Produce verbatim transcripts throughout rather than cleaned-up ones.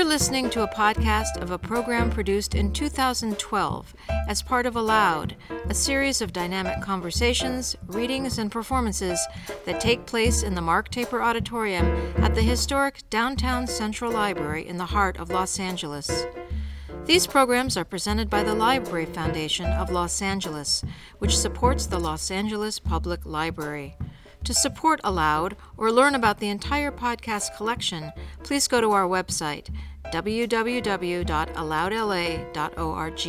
You're listening to a podcast of a program produced in two thousand twelve as part of Aloud, a series of dynamic conversations, readings, and performances that take place in the Mark Taper Auditorium at the historic Downtown Central Library in the heart of Los Angeles. These programs are presented by the Library Foundation of Los Angeles, which supports the Los Angeles Public Library. To support Aloud or learn about the entire podcast collection, please go to our website, w w w dot aloud l a dot org.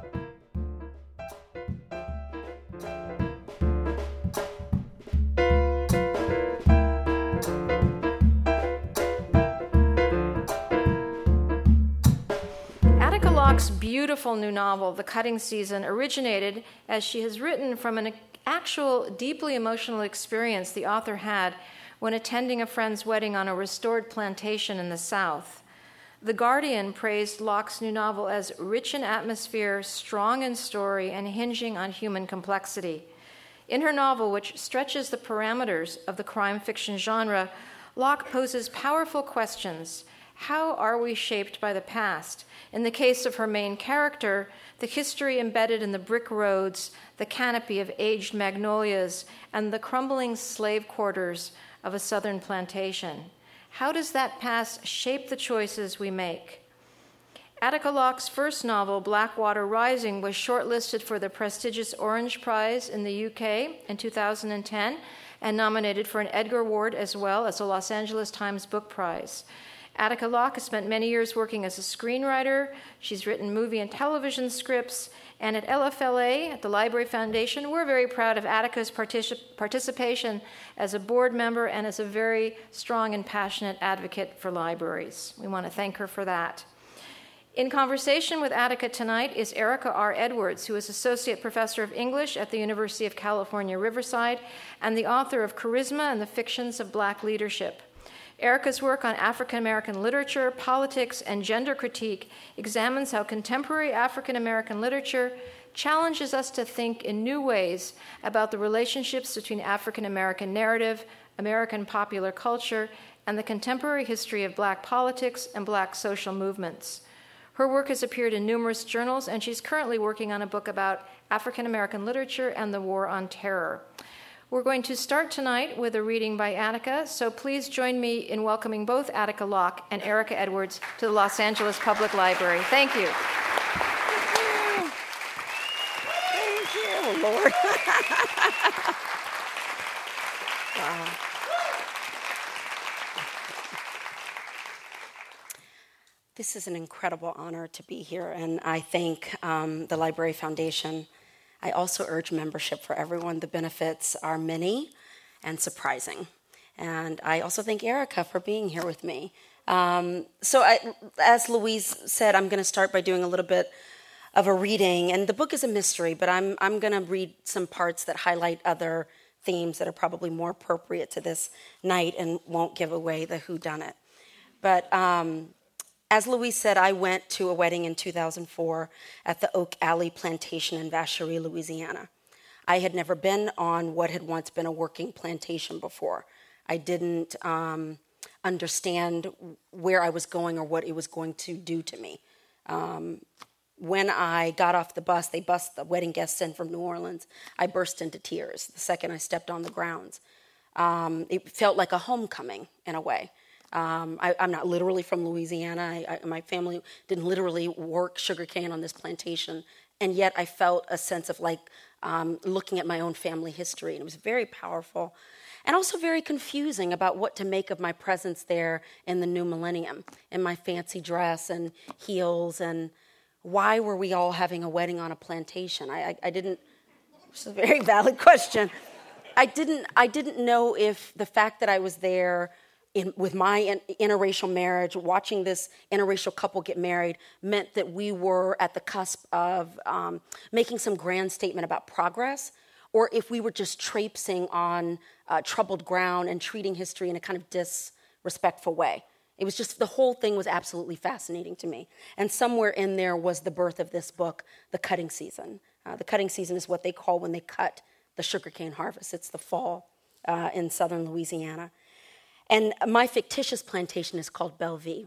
Attica Locke's beautiful new novel, The Cutting Season, originated as she has written from an actual deeply emotional experience the author had when attending a friend's wedding on a restored plantation in the South. The Guardian praised Locke's new novel as rich in atmosphere, strong in story, and hinging on human complexity. In her novel, which stretches the parameters of the crime fiction genre, Locke poses powerful questions. How are we shaped by the past? In the case of her main character, the history embedded in the brick roads, the canopy of aged magnolias, and the crumbling slave quarters of a southern plantation. How does that past shape the choices we make? Attica Locke's first novel, Blackwater Rising, was shortlisted for the prestigious Orange Prize in the U K in two thousand ten and nominated for an Edgar Award as well as a Los Angeles Times Book Prize. Attica Locke has spent many years working as a screenwriter. She's written movie and television scripts. And at L F L A, at the Library Foundation, we're very proud of Attica's particip- participation as a board member and as a very strong and passionate advocate for libraries. We want to thank her for that. In conversation with Attica tonight is Erica R. Edwards, who is Associate Professor of English at the University of California, Riverside, and the author of Charisma and the Fictions of Black Leadership. Erica's work on African American literature, politics, and gender critique examines how contemporary African American literature challenges us to think in new ways about the relationships between African American narrative, American popular culture, and the contemporary history of Black politics and Black social movements. Her work has appeared in numerous journals, and she's currently working on a book about African American literature and the War on Terror. We're going to start tonight with a reading by Attica, so please join me in welcoming both Attica Locke and Erica Edwards to the Los Angeles Public Library. Thank you. Thank you, Thank you Lord. Wow. This is an incredible honor to be here, and I thank um, the Library Foundation. I also urge membership for everyone. The benefits are many and surprising. And I also thank Erica for being here with me. Um, so I, as Louise said, I'm going to start by doing a little bit of a reading. And the book is a mystery, but I'm, I'm going to read some parts that highlight other themes that are probably more appropriate to this night and won't give away the whodunit. But um, as Louise said, I went to a wedding in two thousand four at the Oak Alley Plantation in Vacherie, Louisiana. I had never been on what had once been a working plantation before. I didn't um, understand where I was going or what it was going to do to me. Um, when I got off the bus, they bussed the wedding guests in from New Orleans. I burst into tears the second I stepped on the grounds. Um, it felt like a homecoming in a way. Um, I, I'm not literally from Louisiana. I, I, my family didn't literally work sugarcane on this plantation, and yet I felt a sense of like um, looking at my own family history, and it was very powerful, and also very confusing about what to make of my presence there in the new millennium, in my fancy dress and heels, and why were we all having a wedding on a plantation? I, I, I didn't. It's a very valid question. I didn't. I didn't know if the fact that I was there. In, with my in, interracial marriage, watching this interracial couple get married meant that we were at the cusp of um, making some grand statement about progress, or if we were just traipsing on uh, troubled ground and treating history in a kind of disrespectful way. It was just, the whole thing was absolutely fascinating to me. And somewhere in there was the birth of this book, The Cutting Season. Uh, the cutting season is what they call when they cut the sugarcane harvest. It's the fall uh, in southern Louisiana. And my fictitious plantation is called Bellevue.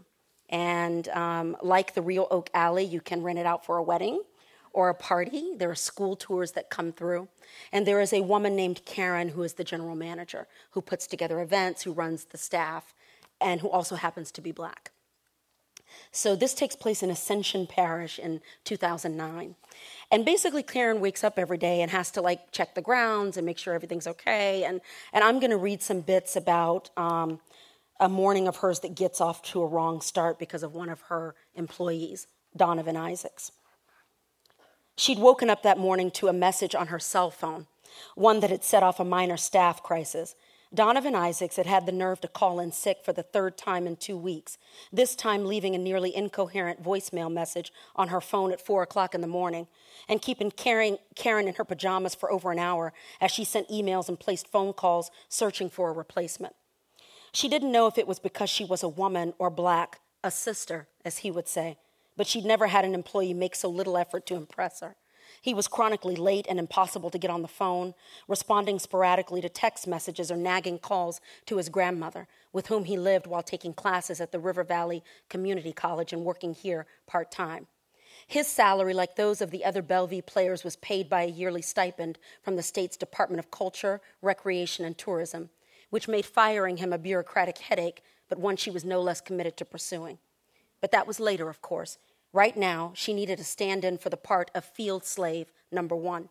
And um, like the Real Oak Alley, you can rent it out for a wedding or a party. There are school tours that come through. And there is a woman named Karen who is the general manager, who puts together events, who runs the staff, and who also happens to be Black. So this takes place in Ascension Parish in two thousand nine. And basically Karen wakes up every day and has to like check the grounds and make sure everything's okay. And, and I'm gonna read some bits about um, a morning of hers that gets off to a wrong start because of one of her employees, Donovan Isaacs. She'd woken up that morning to a message on her cell phone, one that had set off a minor staff crisis. Donovan Isaacs had had the nerve to call in sick for the third time in two weeks, this time leaving a nearly incoherent voicemail message on her phone at four o'clock in the morning, and keeping Karen, Karen in her pajamas for over an hour as she sent emails and placed phone calls searching for a replacement. She didn't know if it was because she was a woman or Black, a sister, as he would say, but she'd never had an employee make so little effort to impress her. He was chronically late and impossible to get on the phone, responding sporadically to text messages or nagging calls to his grandmother, with whom he lived while taking classes at the River Valley Community College and working here part-time. His salary, like those of the other Bellevue players, was paid by a yearly stipend from the state's Department of Culture, Recreation, and Tourism, which made firing him a bureaucratic headache, but one she was no less committed to pursuing. But that was later, of course. Right now, she needed a stand-in for the part of field slave number one.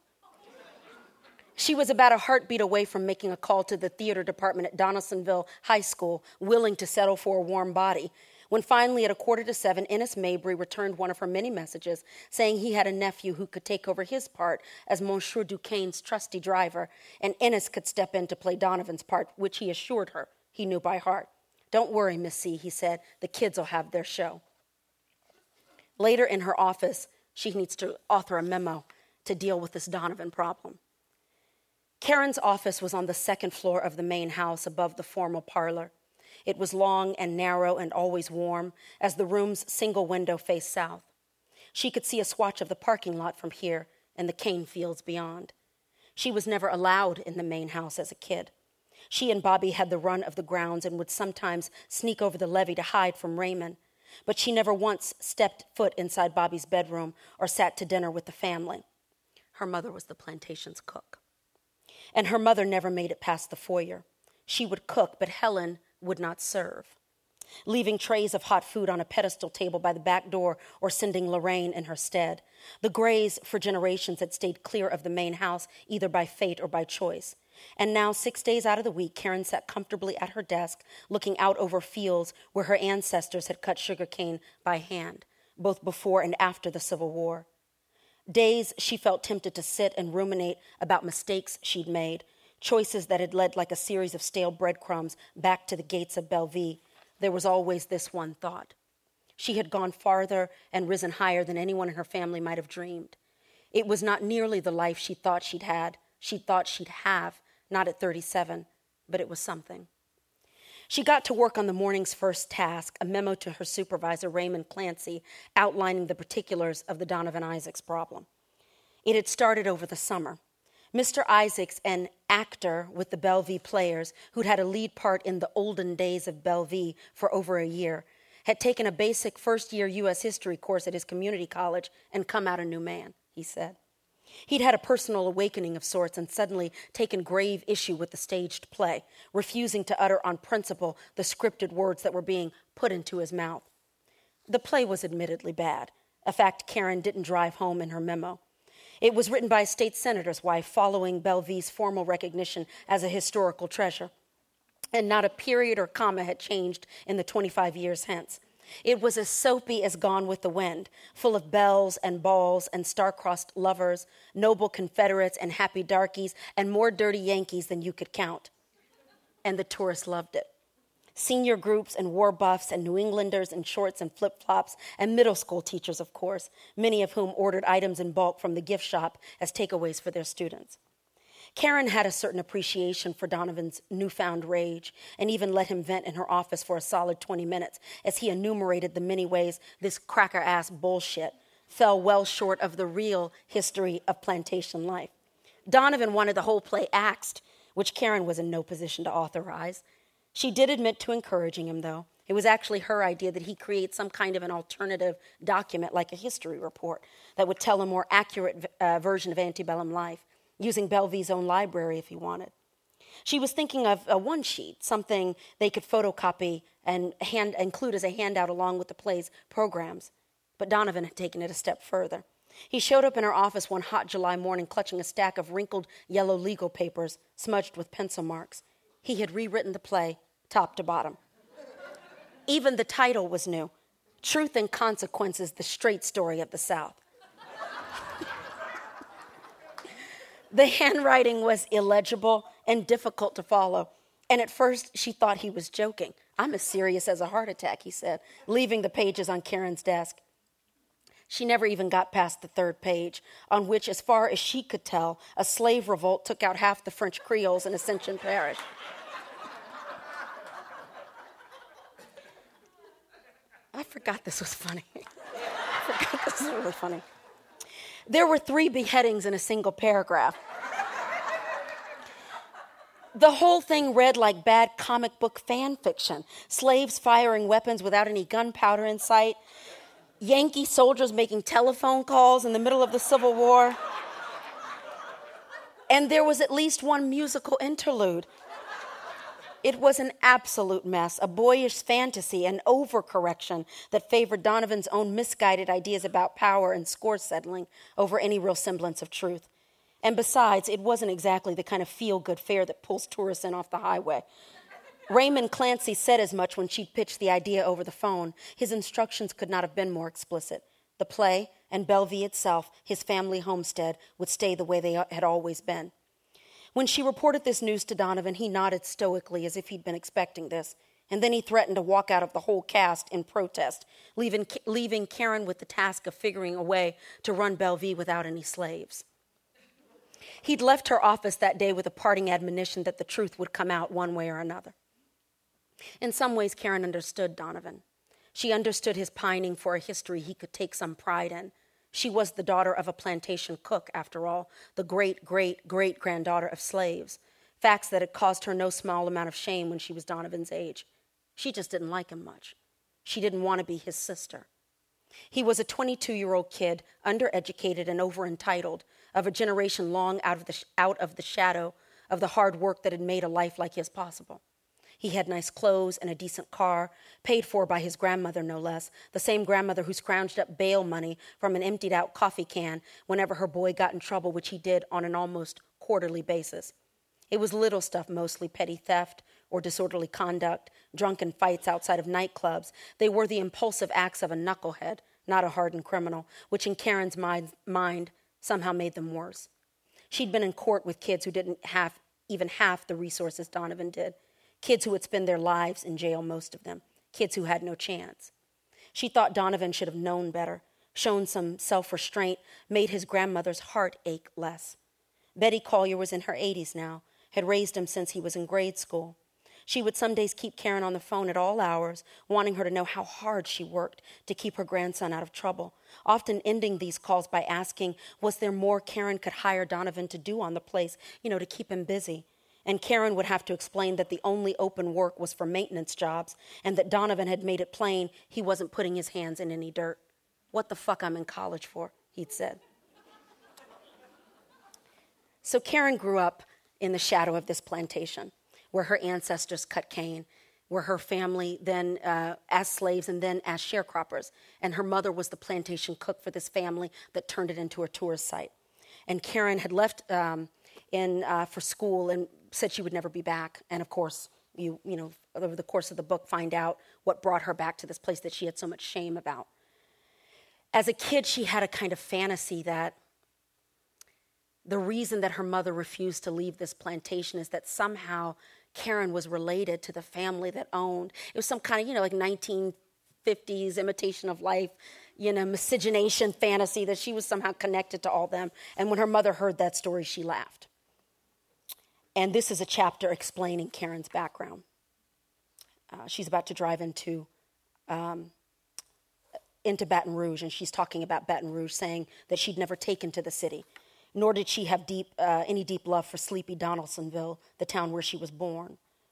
She was about a heartbeat away from making a call to the theater department at Donaldsonville High School, willing to settle for a warm body, when finally at a quarter to seven, Ennis Mabry returned one of her many messages saying he had a nephew who could take over his part as Monsieur Duquesne's trusty driver, and Ennis could step in to play Donovan's part, which he assured her he knew by heart. "Don't worry, Miss C," he said, "the kids will have their show." Later in her office, she needs to author a memo to deal with this Donovan problem. Karen's office was on the second floor of the main house above the formal parlor. It was long and narrow and always warm, as the room's single window faced south. She could see a swatch of the parking lot from here and the cane fields beyond. She was never allowed in the main house as a kid. She and Bobby had the run of the grounds and would sometimes sneak over the levee to hide from Raymond, but she never once stepped foot inside Bobby's bedroom or sat to dinner with the family. Her mother was the plantation's cook. And her mother never made it past the foyer. She would cook, but Helen would not serve, leaving trays of hot food on a pedestal table by the back door or sending Lorraine in her stead. The Grays, for generations, had stayed clear of the main house, either by fate or by choice. And now, six days out of the week, Karen sat comfortably at her desk, looking out over fields where her ancestors had cut sugarcane by hand, both before and after the Civil War. Days she felt tempted to sit and ruminate about mistakes she'd made, choices that had led like a series of stale breadcrumbs back to the gates of Bellevue. There was always this one thought. She had gone farther and risen higher than anyone in her family might have dreamed. It was not nearly the life she thought she'd had, she thought she'd have, not at thirty-seven, but it was something. She got to work on the morning's first task, a memo to her supervisor, Raymond Clancy, outlining the particulars of the Donovan Isaacs problem. It had started over the summer. Mister Isaacs, an actor with the Bellevue Players, who'd had a lead part in the olden days of Bellevue for over a year, had taken a basic first-year U S history course at his community college and come out a new man, he said. He'd had a personal awakening of sorts and suddenly taken grave issue with the staged play, refusing to utter on principle the scripted words that were being put into his mouth. The play was admittedly bad, a fact Karen didn't drive home in her memo. It was written by a state senator's wife following Bellevue's formal recognition as a historical treasure, and not a period or comma had changed in the twenty-five years hence. It was as soapy as Gone with the Wind, full of bells and balls and star-crossed lovers, noble Confederates and happy darkies, and more dirty Yankees than you could count. And the tourists loved it. Senior groups and war buffs and New Englanders in shorts and flip-flops, and middle school teachers, of course, many of whom ordered items in bulk from the gift shop as takeaways for their students. Karen had a certain appreciation for Donovan's newfound rage and even let him vent in her office for a solid twenty minutes as he enumerated the many ways this cracker-ass bullshit fell well short of the real history of plantation life. Donovan wanted the whole play axed, which Karen was in no position to authorize. She did admit to encouraging him, though. It was actually her idea that he create some kind of an alternative document, like a history report, that would tell a more accurate uh, version of antebellum life, using Bellevue's own library if he wanted. She was thinking of a one sheet, something they could photocopy and hand, include as a handout along with the play's programs. But Donovan had taken it a step further. He showed up in her office one hot July morning clutching a stack of wrinkled yellow legal papers smudged with pencil marks. He had rewritten the play top to bottom. Even the title was new, Truth and Consequences, the Straight Story of the South. The handwriting was illegible and difficult to follow, and at first she thought he was joking. I'm as serious as a heart attack, he said, leaving the pages on Karen's desk. She never even got past the third page, on which, as far as she could tell, a slave revolt took out half the French Creoles in Ascension Parish. I forgot this was funny. I forgot this was really funny. There were three beheadings in a single paragraph. The whole thing read like bad comic book fan fiction. Slaves firing weapons without any gunpowder in sight. Yankee soldiers making telephone calls in the middle of the Civil War. And there was at least one musical interlude. It was an absolute mess, a boyish fantasy, an overcorrection that favored Donovan's own misguided ideas about power and score settling over any real semblance of truth. And besides, it wasn't exactly the kind of feel-good fare that pulls tourists in off the highway. Raymond Clancy said as much when she'd pitched the idea over the phone. His instructions could not have been more explicit. The play and Bellevue itself, his family homestead, would stay the way they had always been. When she reported this news to Donovan, he nodded stoically as if he'd been expecting this, and then he threatened to walk out of the whole cast in protest, leaving, leaving Karen with the task of figuring a way to run Bellevue without any slaves. He'd left her office that day with a parting admonition that the truth would come out one way or another. In some ways, Karen understood Donovan. She understood his pining for a history he could take some pride in. She was the daughter of a plantation cook, after all, the great, great, great-granddaughter of slaves, facts that had caused her no small amount of shame when she was Donovan's age. She just didn't like him much. She didn't want to be his sister. He was a twenty-two-year-old kid, undereducated and over-entitled, of a generation long out of the, out of the shadow of the hard work that had made a life like his possible. He had nice clothes and a decent car, paid for by his grandmother, no less, the same grandmother who scrounged up bail money from an emptied-out coffee can whenever her boy got in trouble, which he did on an almost quarterly basis. It was little stuff, mostly petty theft or disorderly conduct, drunken fights outside of nightclubs. They were the impulsive acts of a knucklehead, not a hardened criminal, which in Karen's mind, mind somehow made them worse. She'd been in court with kids who didn't have even half the resources Donovan did. Kids who would spend their lives in jail, most of them. Kids who had no chance. She thought Donovan should have known better, shown some self-restraint, made his grandmother's heart ache less. Betty Collier was in her eighties now, had raised him since he was in grade school. She would some days keep Karen on the phone at all hours, wanting her to know how hard she worked to keep her grandson out of trouble, often ending these calls by asking, was there more Karen could hire Donovan to do on the place, you know, to keep him busy? And Karen would have to explain that the only open work was for maintenance jobs and that Donovan had made it plain he wasn't putting his hands in any dirt. What the fuck I'm in college for, he'd said. So Karen grew up in the shadow of this plantation where her ancestors cut cane, where her family then uh, as slaves and then as sharecroppers. And her mother was the plantation cook for this family that turned it into a tourist site. And Karen had left um, in uh, for school and said she would never be back. And of course, you you know, over the course of the book, find out what brought her back to this place that she had so much shame about. As a kid, she had a kind of fantasy that the reason that her mother refused to leave this plantation is that somehow Karen was related to the family that owned. It was some kind of, you know, like nineteen fifties imitation of life, you know, miscegenation fantasy that she was somehow connected to all them. And when her mother heard that story, she laughed. And this is a chapter explaining Karen's background. Uh, she's about to drive into um, into Baton Rouge, and she's talking about Baton Rouge, saying that she'd never taken to the city, nor did she have deep uh, any deep love for sleepy Donaldsonville, the town where she was born.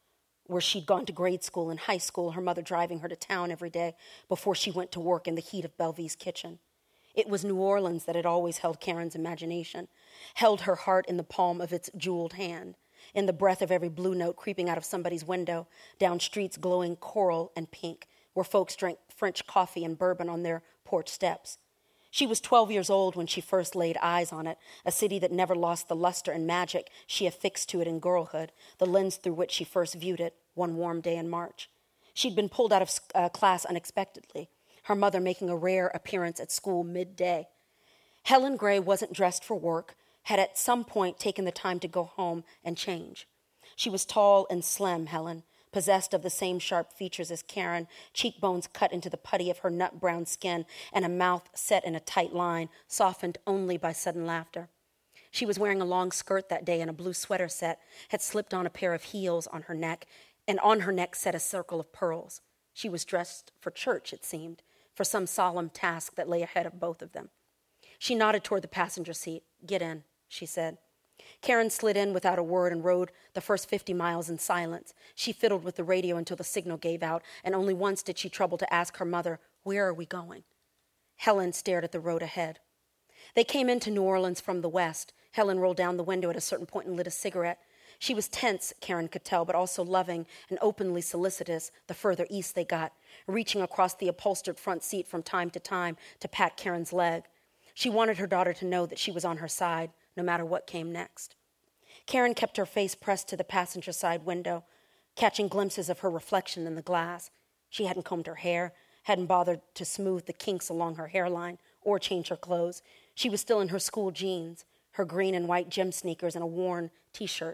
where she'd gone to grade school and high school, her mother driving her to town every day before she went to work in the heat of Belvy's kitchen. It was New Orleans that had always held Karen's imagination, held her heart in the palm of its jeweled hand, in the breath of every blue note creeping out of somebody's window, down streets glowing coral and pink, where folks drank French coffee and bourbon on their porch steps. She was twelve years old when she first laid eyes on it, a city that never lost the luster and magic she affixed to it in girlhood, the lens through which she first viewed it one warm day in March. She'd been pulled out of uh, class unexpectedly, her mother making a rare appearance at school midday. Helen Gray wasn't dressed for work, had at some point taken the time to go home and change. She was tall and slim, Helen, possessed of the same sharp features as Karen, cheekbones cut into the putty of her nut-brown skin, and a mouth set in a tight line, softened only by sudden laughter. She was wearing a long skirt that day and a blue sweater set, had slipped on a pair of heels on her neck, and on her neck set a circle of pearls. She was dressed for church, it seemed, for some solemn task that lay ahead of both of them. She nodded toward the passenger seat. "Get in," she said. Karen slid in without a word and rode the first fifty miles in silence. She fiddled with the radio until the signal gave out, and only once did she trouble to ask her mother, "Where are we going?" Helen stared at the road ahead. They came into New Orleans from the west. Helen rolled down the window at a certain point and lit a cigarette. She was tense, Karen could tell, but also loving and openly solicitous the further east they got, reaching across the upholstered front seat from time to time to pat Karen's leg. She wanted her daughter to know that she was on her side, no matter what came next. Karen kept her face pressed to the passenger side window, catching glimpses of her reflection in the glass. She hadn't combed her hair, hadn't bothered to smooth the kinks along her hairline or change her clothes. She was still in her school jeans, her green and white gym sneakers, and a worn T-shirt.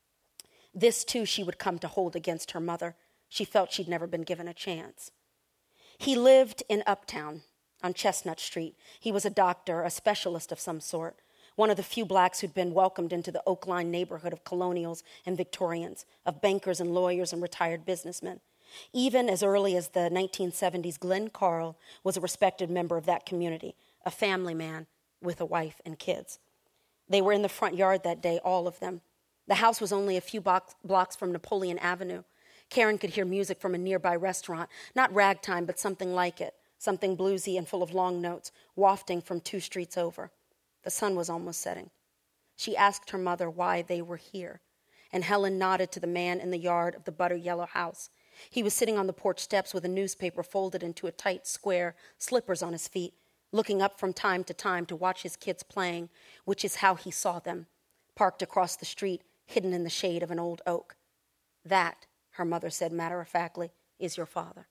This, too, she would come to hold against her mother. She felt she'd never been given a chance. He lived in Uptown on Chestnut Street. He was a doctor, a specialist of some sort, one of the few blacks who'd been welcomed into the Oak Line neighborhood of colonials and Victorians, of bankers and lawyers and retired businessmen. Even as early as the nineteen seventies, Glenn Carl was a respected member of that community, a family man with a wife and kids. They were in the front yard that day, all of them. The house was only a few box, blocks from Napoleon Avenue. Karen could hear music from a nearby restaurant, not ragtime, but something like it, something bluesy and full of long notes, wafting from two streets over. The sun was almost setting. She asked her mother why they were here, and Helen nodded to the man in the yard of the butter-yellow house. He was sitting on the porch steps with a newspaper folded into a tight square, slippers on his feet, looking up from time to time to watch his kids playing, which is how he saw them, parked across the street, hidden in the shade of an old oak. "That," her mother said matter-of-factly, "is your father."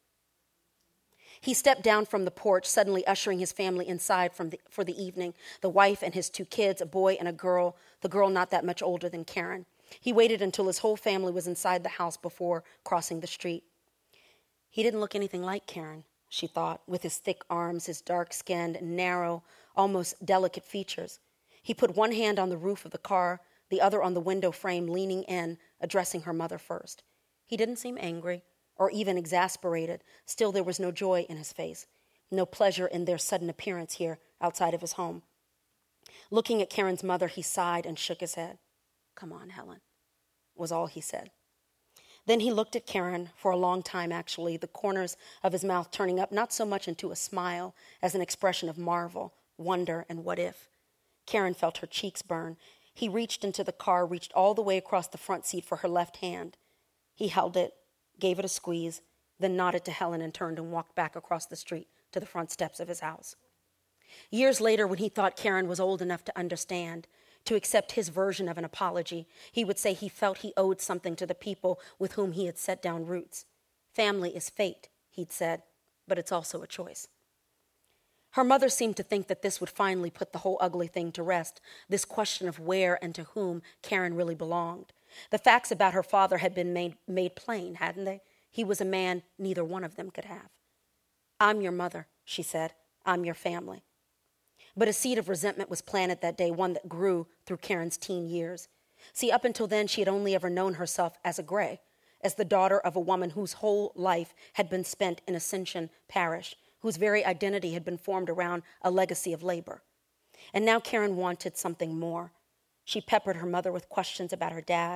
He stepped down from the porch, suddenly ushering his family inside from the, for the evening, the wife and his two kids, a boy and a girl, the girl not that much older than Karen. He waited until his whole family was inside the house before crossing the street. He didn't look anything like Karen, she thought, with his thick arms, his dark-skinned, narrow, almost delicate features. He put one hand on the roof of the car, the other on the window frame, leaning in, addressing her mother first. He didn't seem angry or even exasperated. Still, there was no joy in his face, no pleasure in their sudden appearance here outside of his home. Looking at Karen's mother, he sighed and shook his head. "Come on, Helen," was all he said. Then he looked at Karen for a long time, actually, the corners of his mouth turning up not so much into a smile as an expression of marvel, wonder, and what if. Karen felt her cheeks burn. He reached into the car, reached all the way across the front seat for her left hand. He held it, gave it a squeeze, then nodded to Helen and turned and walked back across the street to the front steps of his house. Years later, when he thought Karen was old enough to understand, to accept his version of an apology, he would say he felt he owed something to the people with whom he had set down roots. Family is fate, he'd said, but it's also a choice. Her mother seemed to think that this would finally put the whole ugly thing to rest, this question of where and to whom Karen really belonged. The facts about her father had been made, made plain, hadn't they? He was a man neither one of them could have. "I'm your mother," she said. "I'm your family." But a seed of resentment was planted that day, one that grew through Karen's teen years. See, up until then, she had only ever known herself as a Gray, as the daughter of a woman whose whole life had been spent in Ascension Parish, whose very identity had been formed around a legacy of labor. And now Karen wanted something more. She peppered her mother with questions about her dad,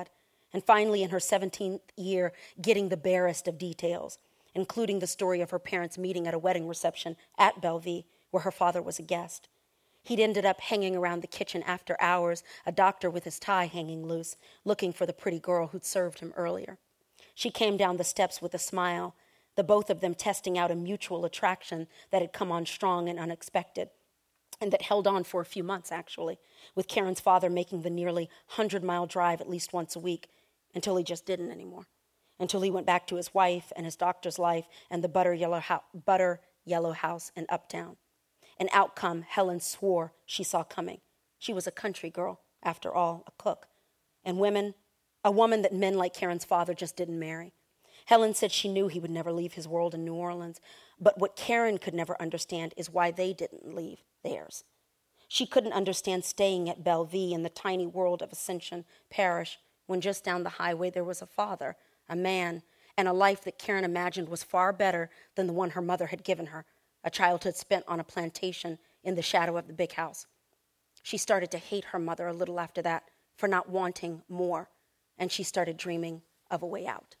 And finally, in her seventeenth year, getting the barest of details, including the story of her parents meeting at a wedding reception at Bellevue, where her father was a guest. He'd ended up hanging around the kitchen after hours, a doctor with his tie hanging loose, looking for the pretty girl who'd served him earlier. She came down the steps with a smile, the both of them testing out a mutual attraction that had come on strong and unexpected, and that held on for a few months, actually, with Karen's father making the nearly hundred-mile drive at least once a week, until he just didn't anymore, until he went back to his wife and his doctor's life and the butter yellow, ho- butter yellow house in Uptown. An outcome Helen swore she saw coming. She was a country girl, after all, a cook. And women, a woman that men like Karen's father just didn't marry. Helen said she knew he would never leave his world in New Orleans, but what Karen could never understand is why they didn't leave theirs. She couldn't understand staying at Bellevue in the tiny world of Ascension Parish when just down the highway there was a father, a man, and a life that Karen imagined was far better than the one her mother had given her, a childhood spent on a plantation in the shadow of the big house. She started to hate her mother a little after that for not wanting more, and she started dreaming of a way out.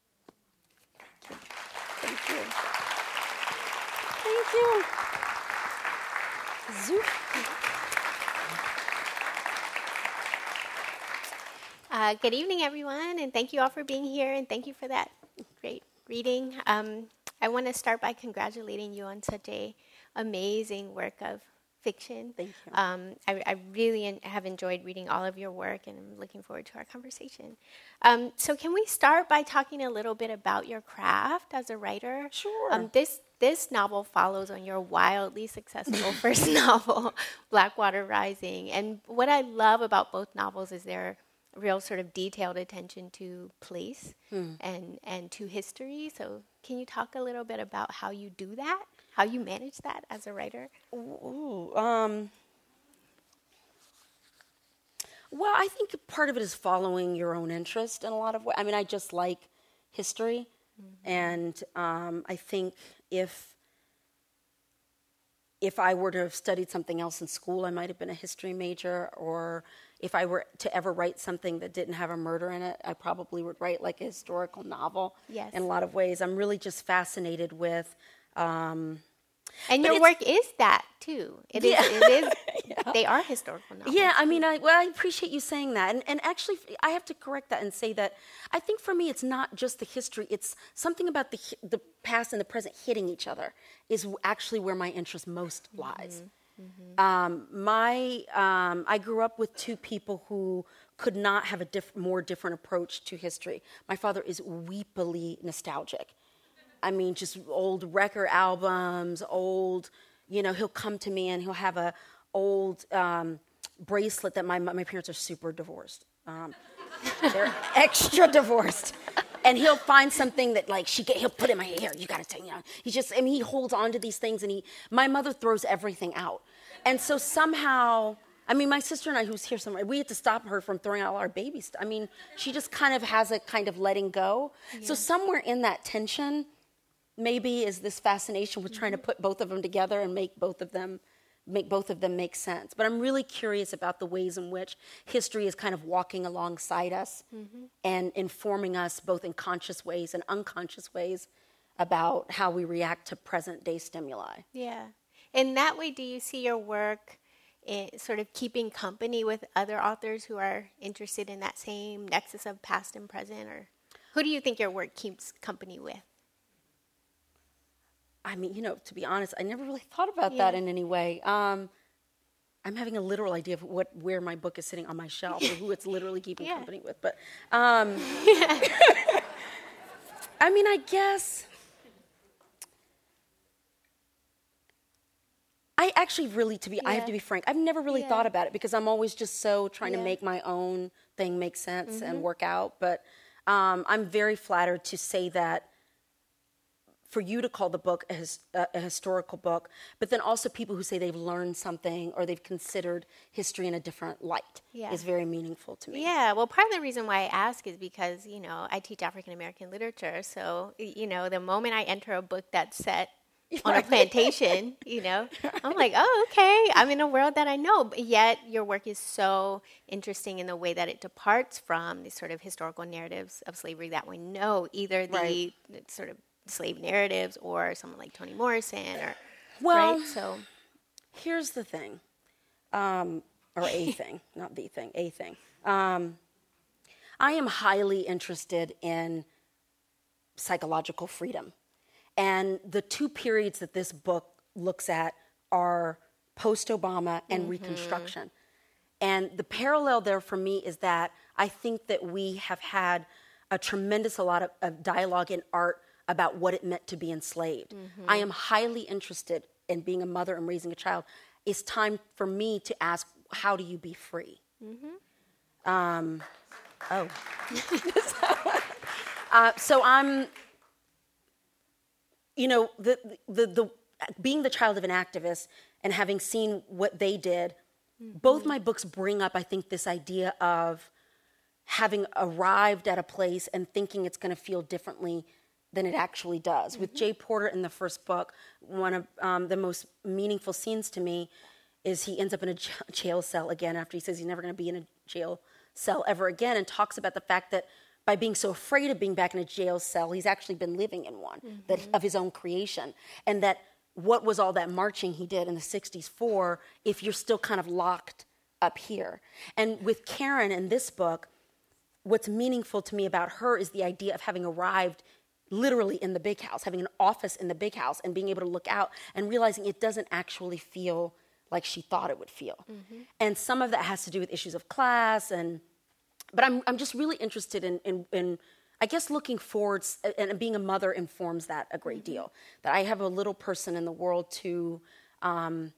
Thank you. Thank you. Zoop. Uh, good evening, everyone, and thank you all for being here, and thank you for that great reading. Um, I want to start by congratulating you on such a amazing work of fiction. Thank you. Um, I, I really en- have enjoyed reading all of your work, and I'm looking forward to our conversation. Um, so can we start by talking a little bit about your craft as a writer? Sure. Um, this this novel follows on your wildly successful first novel, Blackwater Rising. And what I love about both novels is their real sort of detailed attention to place hmm. and, and to history. So can you talk a little bit about how you do that, how you manage that as a writer? Ooh, um, well, I think part of it is following your own interest in a lot of ways. I mean, I just like history, mm-hmm. and um, I think if if I were to have studied something else in school, I might have been a history major, or if I were to ever write something that didn't have a murder in it, I probably would write like a historical novel. Yes. In a lot of ways. I'm really just fascinated with... Um, and your work is that, too. It yeah. is. It is yeah. They are historical novels. Yeah, I mean, I, well, I appreciate you saying that. And, and actually, I have to correct that and say that I think for me, it's not just the history. It's something about the the past and the present hitting each other is actually where my interest most lies. Mm-hmm. Um, my, um, I grew up with two people who could not have a diff- more different approach to history. My father is weepily nostalgic. I mean, just old record albums, old, you know, he'll come to me and he'll have a old um, bracelet that my my parents are super divorced. Um, they're extra divorced. And he'll find something that, like, she get, he'll put in my hair. You got to tell you know. He just, I mean, he holds on to these things, and he. My mother throws everything out, and so somehow, I mean, my sister and I, who's here somewhere, we had to stop her from throwing out all our baby stuff. I mean, she just kind of has a kind of letting go. Yeah. So somewhere in that tension, maybe is this fascination with mm-hmm. trying to put both of them together and make both of them. make both of them make sense. But I'm really curious about the ways in which history is kind of walking alongside us mm-hmm. and informing us both in conscious ways and unconscious ways about how we react to present-day stimuli. Yeah. In that way, do you see your work in sort of keeping company with other authors who are interested in that same nexus of past and present? Or who do you think your work keeps company with? I mean, you know, to be honest, I never really thought about yeah. that in any way. Um, I'm having a literal idea of what where my book is sitting on my shelf or who it's literally keeping yeah. company with. But, um, I mean, I guess I actually really, to be, yeah. I have to be frank, I've never really yeah. thought about it because I'm always just so trying yeah. to make my own thing make sense mm-hmm. and work out. But um, I'm very flattered to say that for you to call the book a, his, a, a historical book, but then also people who say they've learned something or they've considered history in a different light yeah. is very meaningful to me. Yeah, well, part of the reason why I ask is because, you know, I teach African American literature, so, you know, the moment I enter a book that's set on a plantation, you know. I'm like, oh, okay, I'm in a world that I know. But yet your work is so interesting in the way that it departs from the sort of historical narratives of slavery that we know, either the Right. sort of slave narratives or someone like Toni Morrison or, Well, right? So, here's the thing, um, or a thing, not the thing, a thing. Um, I am highly interested in psychological freedom. And the two periods that this book looks at are post-Obama and Mm-hmm. Reconstruction. And the parallel there for me is that I think that we have had a tremendous a lot of, of dialogue in art about what it meant to be enslaved. Mm-hmm. I am highly interested in being a mother and raising a child. It's time for me to ask, how do you be free? Mm-hmm. Um, oh. uh, so I'm... You know, the, the the being the child of an activist and having seen what they did, mm-hmm. both my books bring up, I think, this idea of having arrived at a place and thinking it's going to feel differently than it actually does. Mm-hmm. With Jay Porter in the first book, one of um, the most meaningful scenes to me is he ends up in a j- jail cell again after he says he's never going to be in a jail cell ever again, and talks about the fact that by being so afraid of being back in a jail cell, he's actually been living in one mm-hmm. that of his own creation. And that what was all that marching he did in the sixties for if you're still kind of locked up here? And with Karen in this book, what's meaningful to me about her is the idea of having arrived literally in the big house, having an office in the big house and being able to look out and realizing it doesn't actually feel like she thought it would feel. Mm-hmm. And some of that has to do with issues of class and But I'm I'm just really interested in, in, in I guess, looking forward, and being a mother informs that a great Mm-hmm. deal. That I have a little person in the world to, um,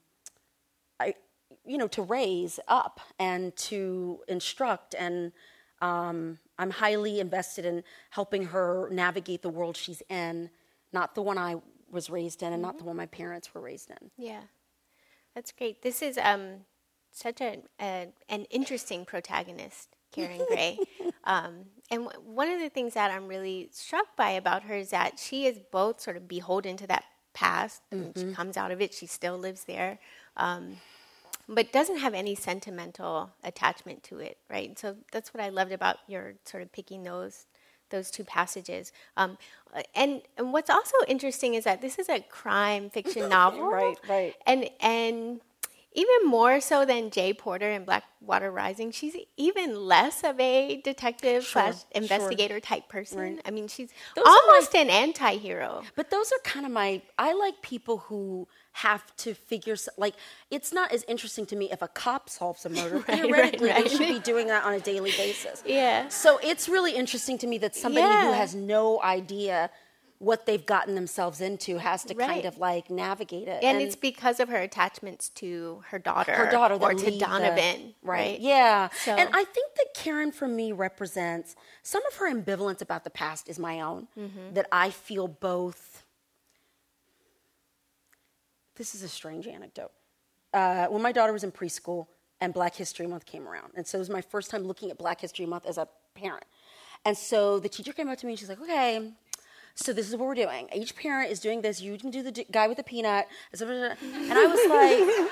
I, you know, to raise up and to instruct, and um, I'm highly invested in helping her navigate the world she's in, not the one I was raised in, and Mm-hmm. not the one my parents were raised in. yeah, that's great. This is um, such a, a an interesting protagonist, Karen Gray. um, and w- one of the things that I'm really struck by about her is that she is both sort of beholden to that past. I mean, she comes out of it, she still lives there, um, but doesn't have any sentimental attachment to it, right? So that's what I loved about your sort of picking those those two passages. Um, and, and what's also interesting is that this is a crime fiction novel. Right, right. And and even more so than Jay Porter in Blackwater Rising, she's even less of a detective Sure, slash investigator type person. Right. I mean, she's Those are almost an anti-hero. But those are kind of my, I like people who have to figure, s- like, it's not as interesting to me if a cop solves a murder. Right, Theoretically, right, right. they should be doing that on a daily basis. Yeah. So it's really interesting to me that somebody who Yeah. has no idea what they've gotten themselves into has to Right. kind of, like, navigate it. And, it's because of her attachments to her daughter, her daughter that or to lead the- Donovan, right? Yeah. So- And I think that Karen, for me, represents some of her ambivalence about the past is my own, Mm-hmm. that I feel both. This is a strange anecdote. Uh, when my daughter was in preschool and Black History Month came around, and so it was my first time looking at Black History Month as a parent. And so the teacher came up to me and she's like, okay, so this is what we're doing. Each parent is doing this. You can do the d- guy with the peanut. And I was like,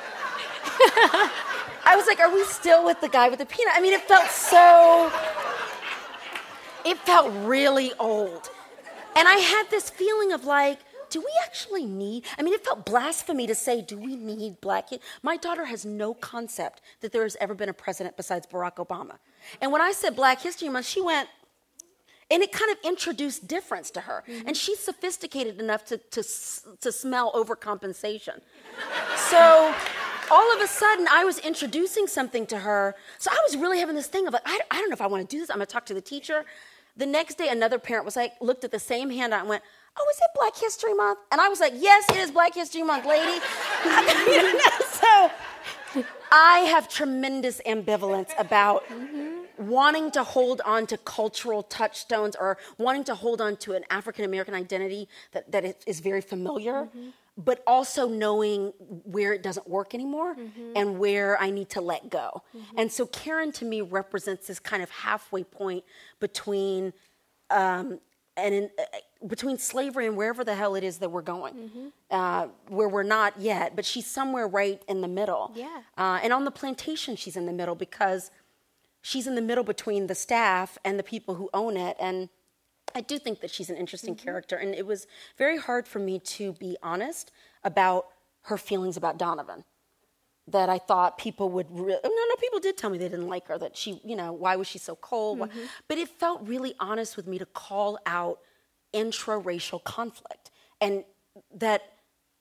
I was like, are we still with the guy with the peanut? I mean, it felt so, it felt really old. And I had this feeling of like, do we actually need, I mean, it felt blasphemy to say, do we need Black kids? My daughter has no concept that there has ever been a president besides Barack Obama. And when I said Black History Month, she went, and it kind of introduced difference to her. Mm-hmm. And she's sophisticated enough to, to, to smell overcompensation. So all of a sudden, I was introducing something to her. So I was really having this thing of like, I, I don't know if I want to do this. I'm going to talk to the teacher. The next day, another parent was like, looked at the same handout and went, oh, is it Black History Month? And I was like, yes, it is Black History Month, lady. So I have tremendous ambivalence about mm-hmm. wanting to hold on to cultural touchstones or wanting to hold on to an African-American identity that, that is very familiar, mm-hmm. but also knowing where it doesn't work anymore mm-hmm. and where I need to let go. Mm-hmm. And so Karen, to me, represents this kind of halfway point between um, an, between slavery and wherever the hell it is that we're going, mm-hmm. uh, where we're not yet, but she's somewhere right in the middle. Yeah. Uh, and on the plantation, she's in the middle because she's in the middle between the staff and the people who own it. And I do think that she's an interesting mm-hmm. character. And it was very hard for me to be honest about her feelings about Donovan. That I thought people would really, no, no, people did tell me they didn't like her, that she, you know, why was she so cold? Mm-hmm. But it felt really honest with me to call out intra-racial conflict, and that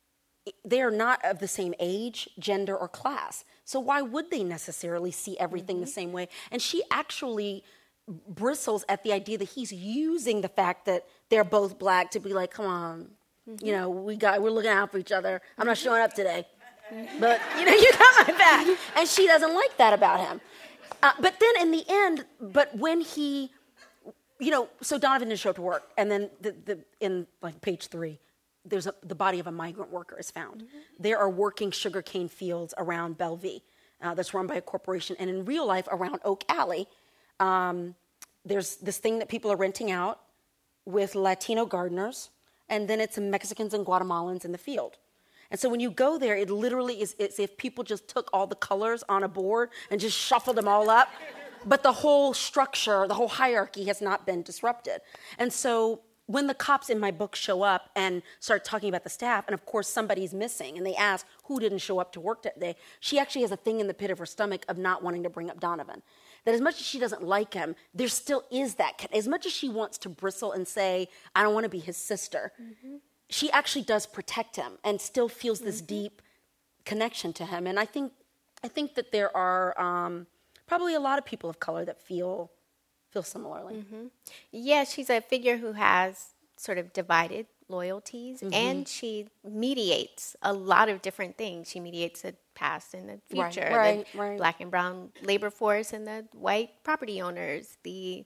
they are not of the same age, gender, or class. So why would they necessarily see everything mm-hmm. the same way? And she actually bristles at the idea that he's using the fact that they're both black to be like, come on, mm-hmm. you know, we got, we're looking out for each other. I'm not showing up today. But, you know, you got my back. And she doesn't like that about him. Uh, but then in the end, but when he, you know, so Donovan didn't show up to work. And then the, the, in like page three, there's a, the body of a migrant worker is found. Mm-hmm. There are working sugarcane fields around Bellevue uh, that's run by a corporation. And in real life, around Oak Alley, um, there's this thing that people are renting out with Latino gardeners. And then it's some Mexicans and Guatemalans in the field. And so when you go there, it literally is as if people just took all the colors on a board and just shuffled them all up. But the whole structure, the whole hierarchy has not been disrupted. And so when the cops in my book show up and start talking about the staff, and of course somebody's missing, and they ask who didn't show up to work that day, she actually has a thing in the pit of her stomach of not wanting to bring up Donovan. That as much as she doesn't like him, there still is that. As much as she wants to bristle and say, I don't want to be his sister, mm-hmm. she actually does protect him and still feels this mm-hmm. deep connection to him. And I think I think that there are um, probably a lot of people of color that feel feel similarly. Mm-hmm. Yeah, she's a figure who has sort of divided loyalties, mm-hmm. and she mediates a lot of different things. She mediates the past and the future, right, right, the right. black and brown labor force and the white property owners, the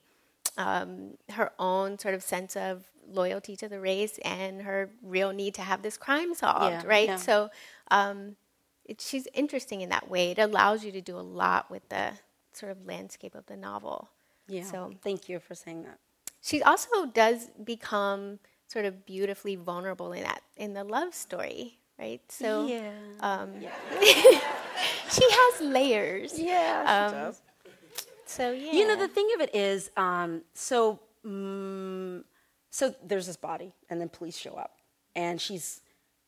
um, her own sort of sense of loyalty to the race and her real need to have this crime solved, yeah, right? Yeah. So um, it, she's interesting in that way. It allows you to do a lot with the sort of landscape of the novel. Yeah, so thank you for saying that. She also does become sort of beautifully vulnerable in that, in the love story, right? So yeah. Um, yeah. she has layers. Yeah, um, she does. So, yeah. You know, the thing of it is, um, so... Um, So there's this body, and then police show up, and she's,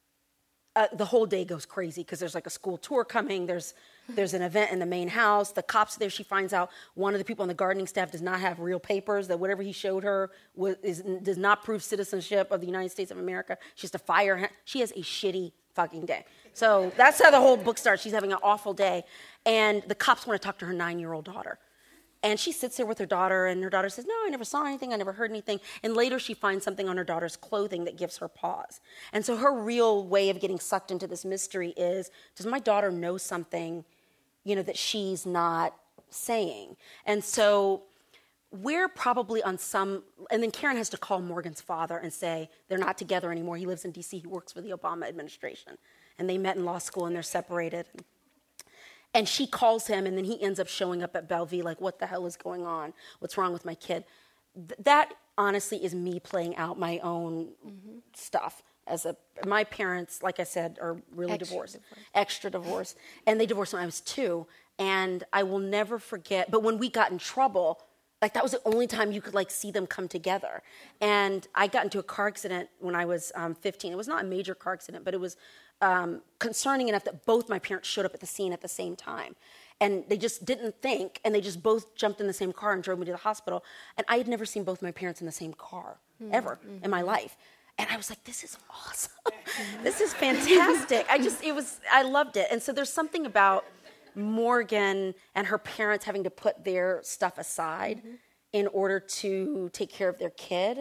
uh, the whole day goes crazy because there's like a school tour coming, there's there's an event in the main house, the cops are there, she finds out one of the people on the gardening staff does not have real papers, that whatever he showed her was, is, does not prove citizenship of the United States of America. She has to fire him. She has a shitty fucking day. So that's how the whole book starts. She's having an awful day, and the cops want to talk to her nine-year-old daughter. And she sits there with her daughter, and her daughter says, no, I never saw anything, I never heard anything. And later she finds something on her daughter's clothing that gives her pause. And so her real way of getting sucked into this mystery is, does my daughter know something, you know, that she's not saying? And so we're probably on some, and then Karen has to call Morgan's father and say, they're not together anymore. He lives in D C, he works for the Obama administration. And they met in law school, and they're separated. And she calls him, and then he ends up showing up at Bellevue, like, what the hell is going on? What's wrong with my kid? Th- that, honestly, is me playing out my own mm-hmm. stuff. As a, my parents, like I said, are really extra divorced, divorce. extra divorce. And they divorced when I was two. And I will never forget, but when we got in trouble, like, that was the only time you could, like, see them come together. And I got into a car accident when I was um, fifteen. It was not a major car accident, but it was Um, concerning enough that both my parents showed up at the scene at the same time. And they just didn't think, and they just both jumped in the same car and drove me to the hospital. And I had never seen both my parents in the same car, mm-hmm. ever, mm-hmm. in my life. And I was like, this is awesome. Mm-hmm. This is fantastic. I just, it was, I loved it. And so there's something about Morgan and her parents having to put their stuff aside mm-hmm. in order to take care of their kid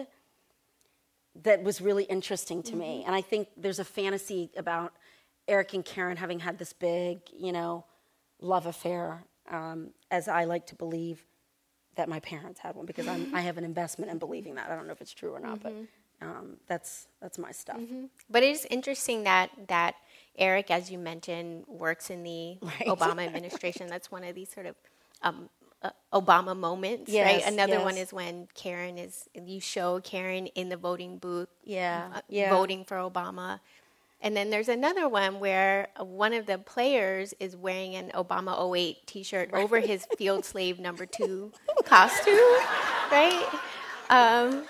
that was really interesting to mm-hmm. me. And I think there's a fantasy about Eric and Karen having had this big, you know, love affair, um, as I like to believe that my parents had one, because I'm, I have an investment in believing that. I don't know if it's true or not, mm-hmm. but um, that's that's my stuff. Mm-hmm. But it is interesting that that Eric, as you mentioned, works in the right. Obama administration. That's one of these sort of um, uh, Obama moments, Yes, right? Another yes. one is when Karen is, you show Karen in the voting booth Yeah, uh, yeah. voting for Obama. And then there's another one where uh, one of the players is wearing an Obama oh eight t-shirt over his field slave number two costume, right? Um,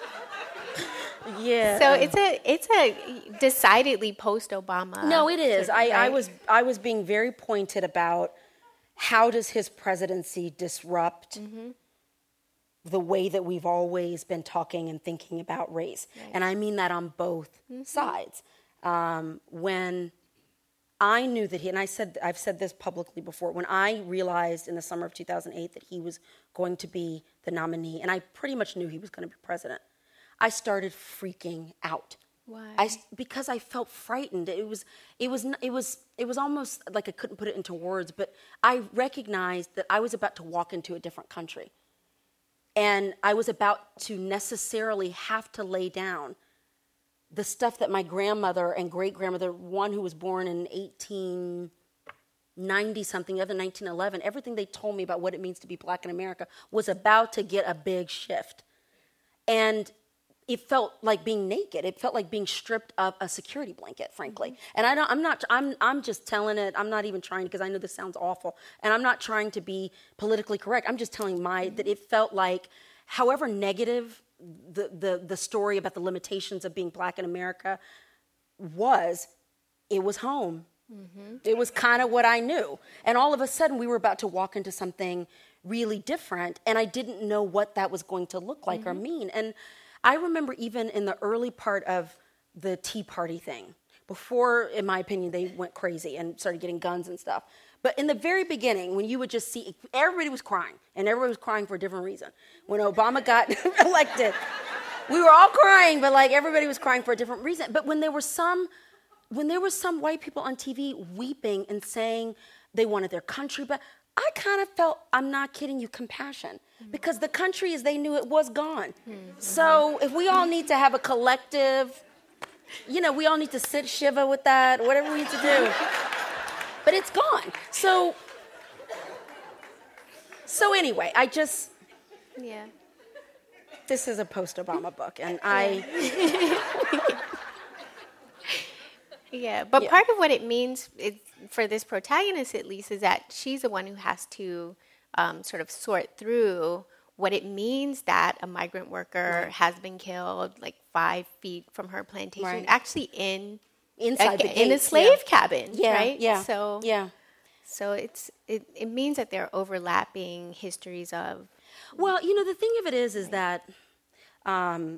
Yeah. so it's a it's a decidedly post-Obama. No, it is. sort of, I, I right? was I was being very pointed about how does his presidency disrupt Mm-hmm. the way that we've always been talking and thinking about race. Right. And I mean that on both Mm-hmm. sides. Um, when I knew that he, and I said, I've said this publicly before, when I realized in the summer of two thousand eight that he was going to be the nominee, and I pretty much knew he was going to be president, I started freaking out. Why? I, because I felt frightened. It was, it was, it was, it was almost like I couldn't put it into words, but I recognized that I was about to walk into a different country. And I was about to necessarily have to lay down the stuff that my grandmother and great-grandmother, one who was born in eighteen ninety something, the other nineteen eleven, everything they told me about what it means to be black in America was about to get a big shift. And it felt like being naked. It felt like being stripped of a security blanket, frankly. Mm-hmm. And I don't, I'm not, I'm, I'm just telling it. I'm not even trying, because I know this sounds awful. And I'm not trying to be politically correct. I'm just telling my, mm-hmm. that it felt like, however negative the, the, the story about the limitations of being black in America was, it was home. Mm-hmm. It was kind of what I knew. And all of a sudden, we were about to walk into something really different. And I didn't know what that was going to look like mm-hmm. or mean. And I remember even in the early part of the Tea Party thing, before, in my opinion, they went crazy and started getting guns and stuff. But in the very beginning, when you would just see, everybody was crying, and everybody was crying for a different reason. When Obama got elected, we were all crying, but like everybody was crying for a different reason. But when there were some, when there were some white people on T V weeping and saying they wanted their country back, I kind of felt, I'm not kidding you, compassion. Because the country as they knew it was gone. Mm-hmm. So if we all need to have a collective, you know, we all need to sit shiva with that, whatever we need to do. But it's gone. So, so anyway, I just, yeah. This is a post-Obama book, and I... Yeah, but yeah. part of what it means is, for this protagonist at least, is that she's the one who has to um, sort of sort through what it means that a migrant worker right. has been killed like five feet from her plantation, right. actually in inside a, the in gates, a slave yeah. cabin, yeah, right? Yeah, so yeah. So it's it, it means that there are overlapping histories of. Well, you know, the thing of it is, is that. Um,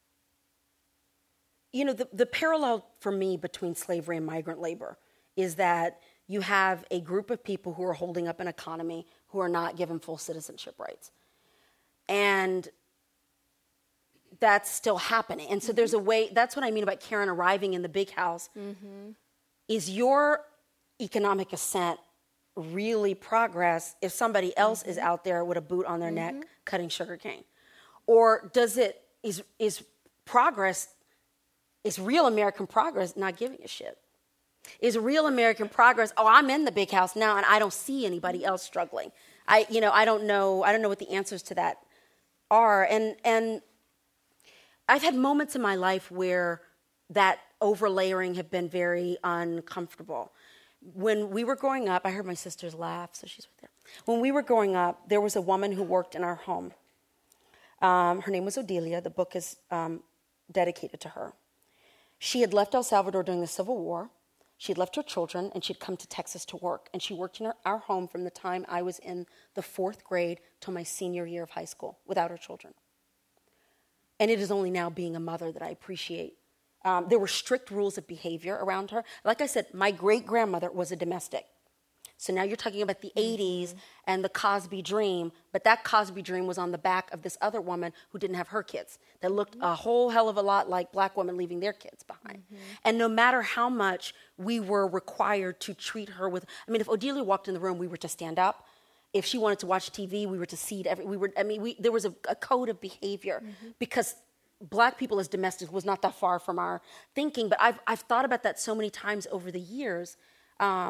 You know, the, the parallel for me between slavery and migrant labor is that you have a group of people who are holding up an economy who are not given full citizenship rights. And that's still happening. And so mm-hmm. there's a way, that's what I mean about Karen arriving in the big house. Mm-hmm. Is your economic ascent really progress if somebody else mm-hmm. is out there with a boot on their mm-hmm. neck cutting sugarcane? Or does it, is is progress... Is real American progress not giving a shit? Is real American progress, oh, I'm in the big house now and I don't see anybody else struggling. I, you know, I don't know, I don't know what the answers to that are. And and I've had moments in my life where that overlayering have been very uncomfortable. When we were growing up, I heard my sisters laugh, so she's right there. When we were growing up, there was a woman who worked in our home. Um, her name was Odelia. The book is um, dedicated to her. She had left El Salvador during the Civil War. She had left her children, and she'd come to Texas to work. And she worked in our, our home from the time I was in the fourth grade till my senior year of high school without her children. And it is only now being a mother that I appreciate. Um, there were strict rules of behavior around her. Like I said, my great-grandmother was a domestic. So now you're talking about the eighties mm-hmm. and the Cosby dream, but that Cosby dream was on the back of this other woman who didn't have her kids, that looked mm-hmm. a whole hell of a lot like black women leaving their kids behind. Mm-hmm. And no matter how much we were required to treat her with, I mean, if Odelia walked in the room, we were to stand up. If she wanted to watch T V, we were to cede every, we were, I mean, we, there was a, a code of behavior mm-hmm. because black people as domestics was not that far from our thinking. But I've, I've thought about that so many times over the years. Um,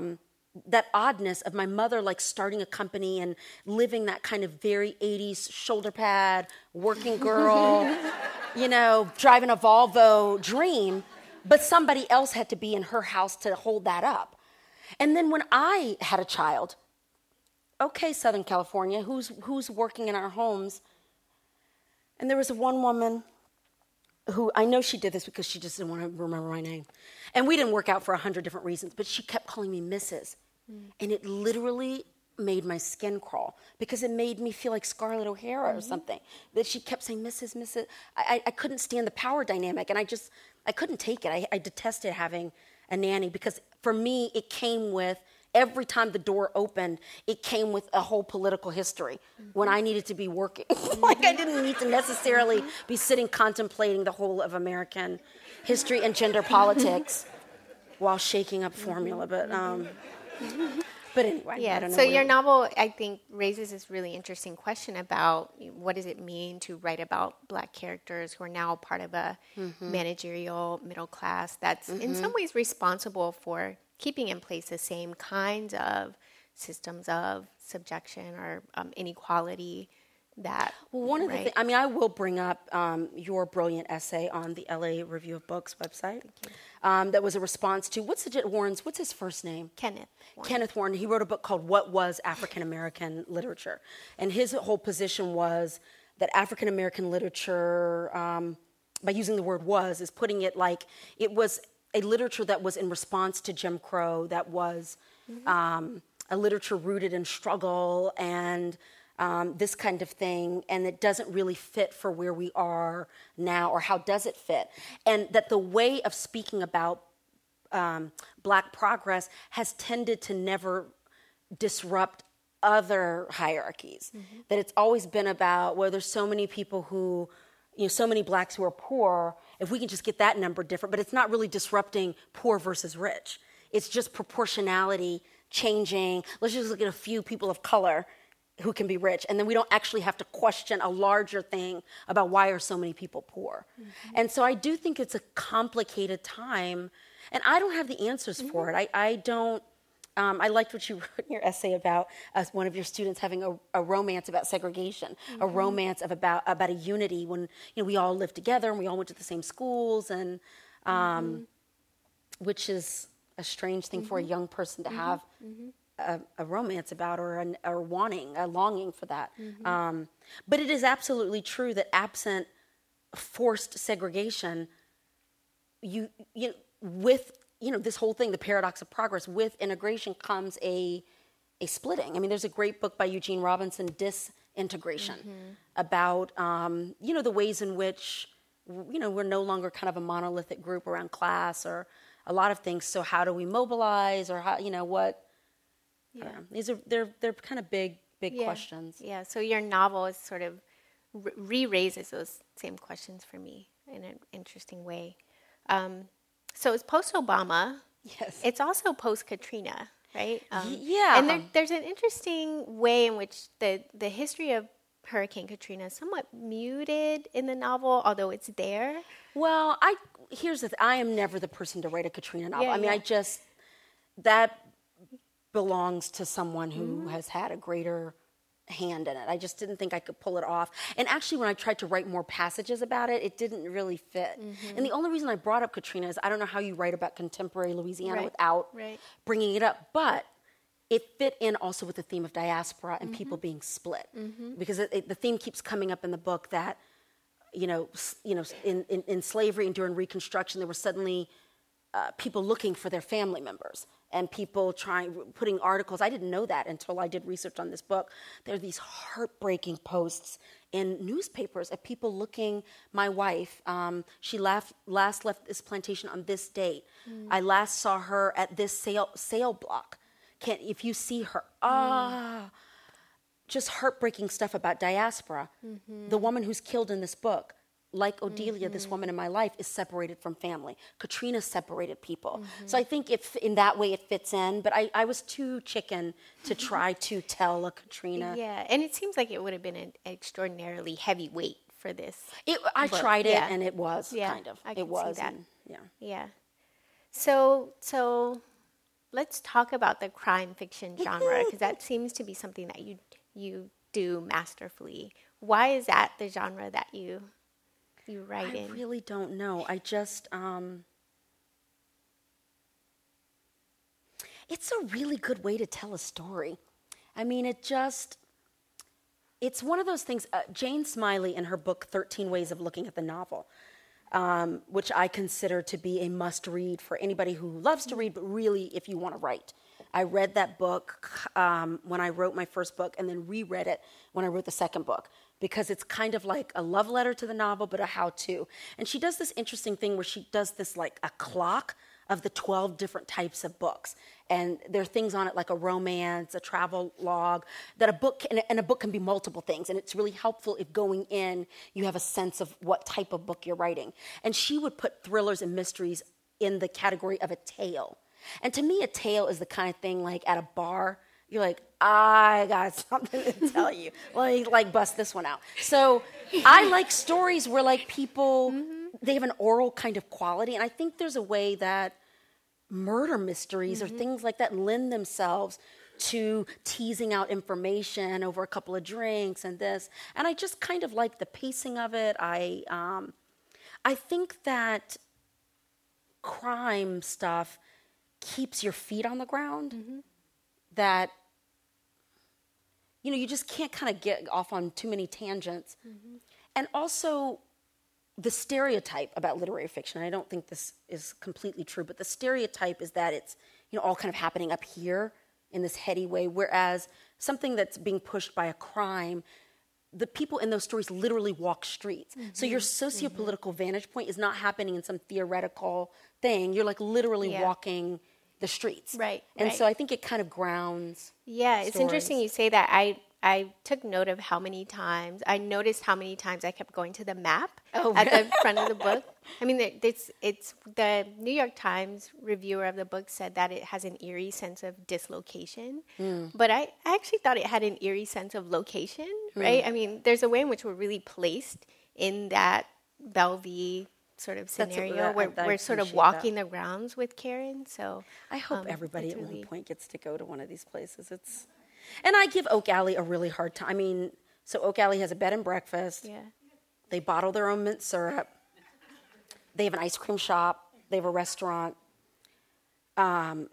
that oddness of my mother like starting a company and living that kind of very eighties shoulder pad, working girl, you know, driving a Volvo dream, but somebody else had to be in her house to hold that up. And then when I had a child, okay, Southern California, who's who's working in our homes? And there was one woman who, I know she did this because she just didn't want to remember my name. And we didn't work out for a hundred different reasons, but she kept calling me Missus Mm. And it literally made my skin crawl because it made me feel like Scarlett O'Hara mm-hmm. or something. That she kept saying Missus Missus I, I couldn't stand the power dynamic, and I just, I couldn't take it. I, I detested having a nanny because for me, it came with, every time the door opened, it came with a whole political history mm-hmm. when I needed to be working. Like I didn't need to necessarily be sitting contemplating the whole of American history and gender politics while shaking up formula. But um, but anyway, yeah. I don't know so your novel, I think, raises this really interesting question about what does it mean to write about Black characters who are now part of a mm-hmm. managerial middle class that's mm-hmm. in some ways responsible for keeping in place the same kinds of systems of subjection or um, inequality that... Well, one of right? the things, I mean, I will bring up um, your brilliant essay on the L A Review of Books website. Thank you. Um, that was a response to, what's the, Warren's, what's his first name? Kenneth Warren. Kenneth Warren. He wrote a book called What Was African American Literature? And his whole position was that African American literature, um, by using the word was, is putting it like it was a literature that was in response to Jim Crow, that was mm-hmm. um, a literature rooted in struggle and um, this kind of thing, and it doesn't really fit for where we are now, or how does it fit? And that the way of speaking about um, Black progress has tended to never disrupt other hierarchies. Mm-hmm. That it's always been about, well, there's so many people who, you know, so many Blacks who are poor, if we can just get that number different, but it's not really disrupting poor versus rich. It's just proportionality changing. Let's just look at a few people of color who can be rich, and then we don't actually have to question a larger thing about why are so many people poor. Mm-hmm. And so I do think it's a complicated time, and I don't have the answers mm-hmm. for it. I, I don't, Um, I liked what you wrote in your essay about uh, one of your students having a, a romance about segregation, mm-hmm. a romance of about about a unity when you know we all lived together and we all went to the same schools, and um, mm-hmm. which is a strange thing mm-hmm. for a young person to mm-hmm. have mm-hmm. a, a romance about, or an, or wanting, a longing for that. Mm-hmm. Um, but it is absolutely true that absent forced segregation, you you with you know, this whole thing, the paradox of progress, with integration comes a a splitting. I mean, there's a great book by Eugene Robinson, Disintegration, mm-hmm. about, um, you know, the ways in which, you know, we're no longer kind of a monolithic group around class or a lot of things. So how do we mobilize, or how, you know, what, yeah. I don't know. These are, they're, they're kind of big, big yeah. questions. Yeah, so your novel is sort of re-raises those same questions for me in an interesting way. Um, So it's post-Obama. Yes. It's also post-Katrina, right? Um, yeah. And there, there's an interesting way in which the, the history of Hurricane Katrina is somewhat muted in the novel, although it's there. Well, I here's the th- I am never the person to write a Katrina novel. Yeah, I mean, yeah. I just, that belongs to someone who mm-hmm. has had a greater hand in it. I just didn't think I could pull it off. And actually, when I tried to write more passages about it, it didn't really fit. Mm-hmm. And the only reason I brought up Katrina is I don't know how you write about contemporary Louisiana right. without right. bringing it up, but it fit in also with the theme of diaspora and mm-hmm. people being split. Mm-hmm. Because it, it, the theme keeps coming up in the book that, you know, you know, in, in, in slavery and during Reconstruction, there were suddenly uh, people looking for their family members. And people trying, putting articles. I didn't know that until I did research on this book. There are these heartbreaking posts in newspapers of people looking. My wife, um, she last, last left this plantation on this date. Mm. I last saw her at this sale, sale block. Can, if you see her, ah, mm. just heartbreaking stuff about diaspora. Mm-hmm. The woman who's killed in this book, like Odelia, mm-hmm. this woman in my life, is separated from family. Katrina separated people. Mm-hmm. So I think if in that way it fits in, but I, I was too chicken to try to tell a Katrina. Yeah, and it seems like it would have been an extraordinarily heavy weight for this. It, I book. tried it, yeah. and it was, yeah, kind of. I can it was. see that. And, yeah. Yeah. So, so let's talk about the crime fiction genre, because that seems to be something that you you do masterfully. Why is that the genre that you you write I in? I really don't know. I just, um, it's a really good way to tell a story. I mean, it just, it's one of those things. Uh, Jane Smiley, in her book, thirteen Ways of Looking at the Novel, um, which I consider to be a must-read for anybody who loves to read, but really if you want to write. I read that book um, when I wrote my first book and then reread it when I wrote the second book, because it's kind of like a love letter to the novel, but a how-to. And she does this interesting thing where she does this like a clock of the twelve different types of books. And there are things on it like a romance, a travel log, that a book can, and a book can be multiple things. And it's really helpful if going in, you have a sense of what type of book you're writing. And she would put thrillers and mysteries in the category of a tale. And to me, a tale is the kind of thing like at a bar, you're like, I got something to tell you. Let me like bust this one out. So I like stories where like people, mm-hmm. they have an oral kind of quality. And I think there's a way that murder mysteries mm-hmm. or things like that lend themselves to teasing out information over a couple of drinks and this. And I just kind of like the pacing of it. I, um, I think that crime stuff keeps your feet on the ground, mm-hmm. that, you know, you just can't kind of get off on too many tangents. Mm-hmm. And also the stereotype about literary fiction, I don't think this is completely true, but the stereotype is that it's, you know, all kind of happening up here in this heady way, whereas something that's being pushed by a crime, the people in those stories literally walk streets. Mm-hmm. So your socio-political mm-hmm. vantage point is not happening in some theoretical thing. You're like literally yeah. walking the streets. Right. And right. so I think it kind of grounds Yeah, it's stories. Interesting you say that. I I took note of how many times, I noticed how many times I kept going to the map oh, at the front of the book. I mean, it's, it's the New York Times reviewer of the book said that it has an eerie sense of dislocation. Mm. But I, I actually thought it had an eerie sense of location, mm. right? I mean, there's a way in which we're really placed in that Bellevue sort of scenario a, where we're sort of walking that. the grounds with Karen. So I hope um, everybody at really one point gets to go to one of these places. It's, and I give Oak Alley a really hard time. I mean, so Oak Alley has a bed and breakfast. Yeah. They bottle their own mint syrup. They have an ice cream shop. They have a restaurant. Um,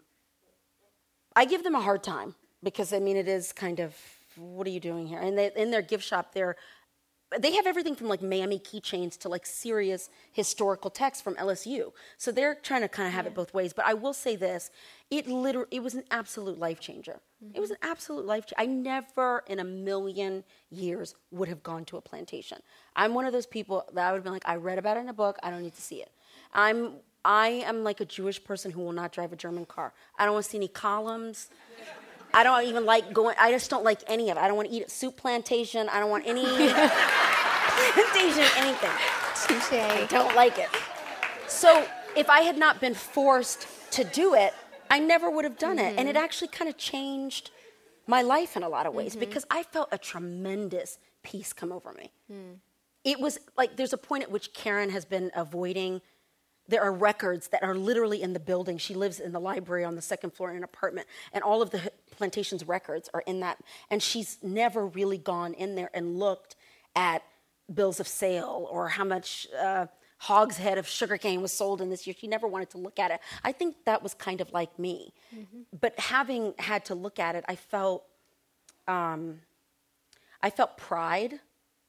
I give them a hard time because, I mean, it is kind of, what are you doing here? And they, in their gift shop, they're They have everything from like Miami keychains to like serious historical texts from L S U. So they're trying to kind of have yeah. it both ways. But I will say this, it literally, it was an absolute life changer. Mm-hmm. It was an absolute life changer. I never in a million years would have gone to a plantation. I'm one of those people that I would be like, I read about it in a book, I don't need to see it. I'm, I am like a Jewish person who will not drive a German car. I don't want to see any columns. I don't even like going, I just don't like any of it. I don't want to eat at Soup Plantation. I don't want any plantation, anything. Touché. I don't like it. So if I had not been forced to do it, I never would have done mm-hmm. it. And it actually kind of changed my life in a lot of ways mm-hmm. because I felt a tremendous peace come over me. Mm. It was like, there's a point at which Karen has been avoiding. There are records that are literally in the building. She lives in the library on the second floor in an apartment, and all of the plantation's records are in that. And she's never really gone in there and looked at bills of sale or how much uh, hogshead of sugarcane was sold in this year. She never wanted to look at it. I think that was kind of like me. Mm-hmm. But having had to look at it, I felt, um, I felt pride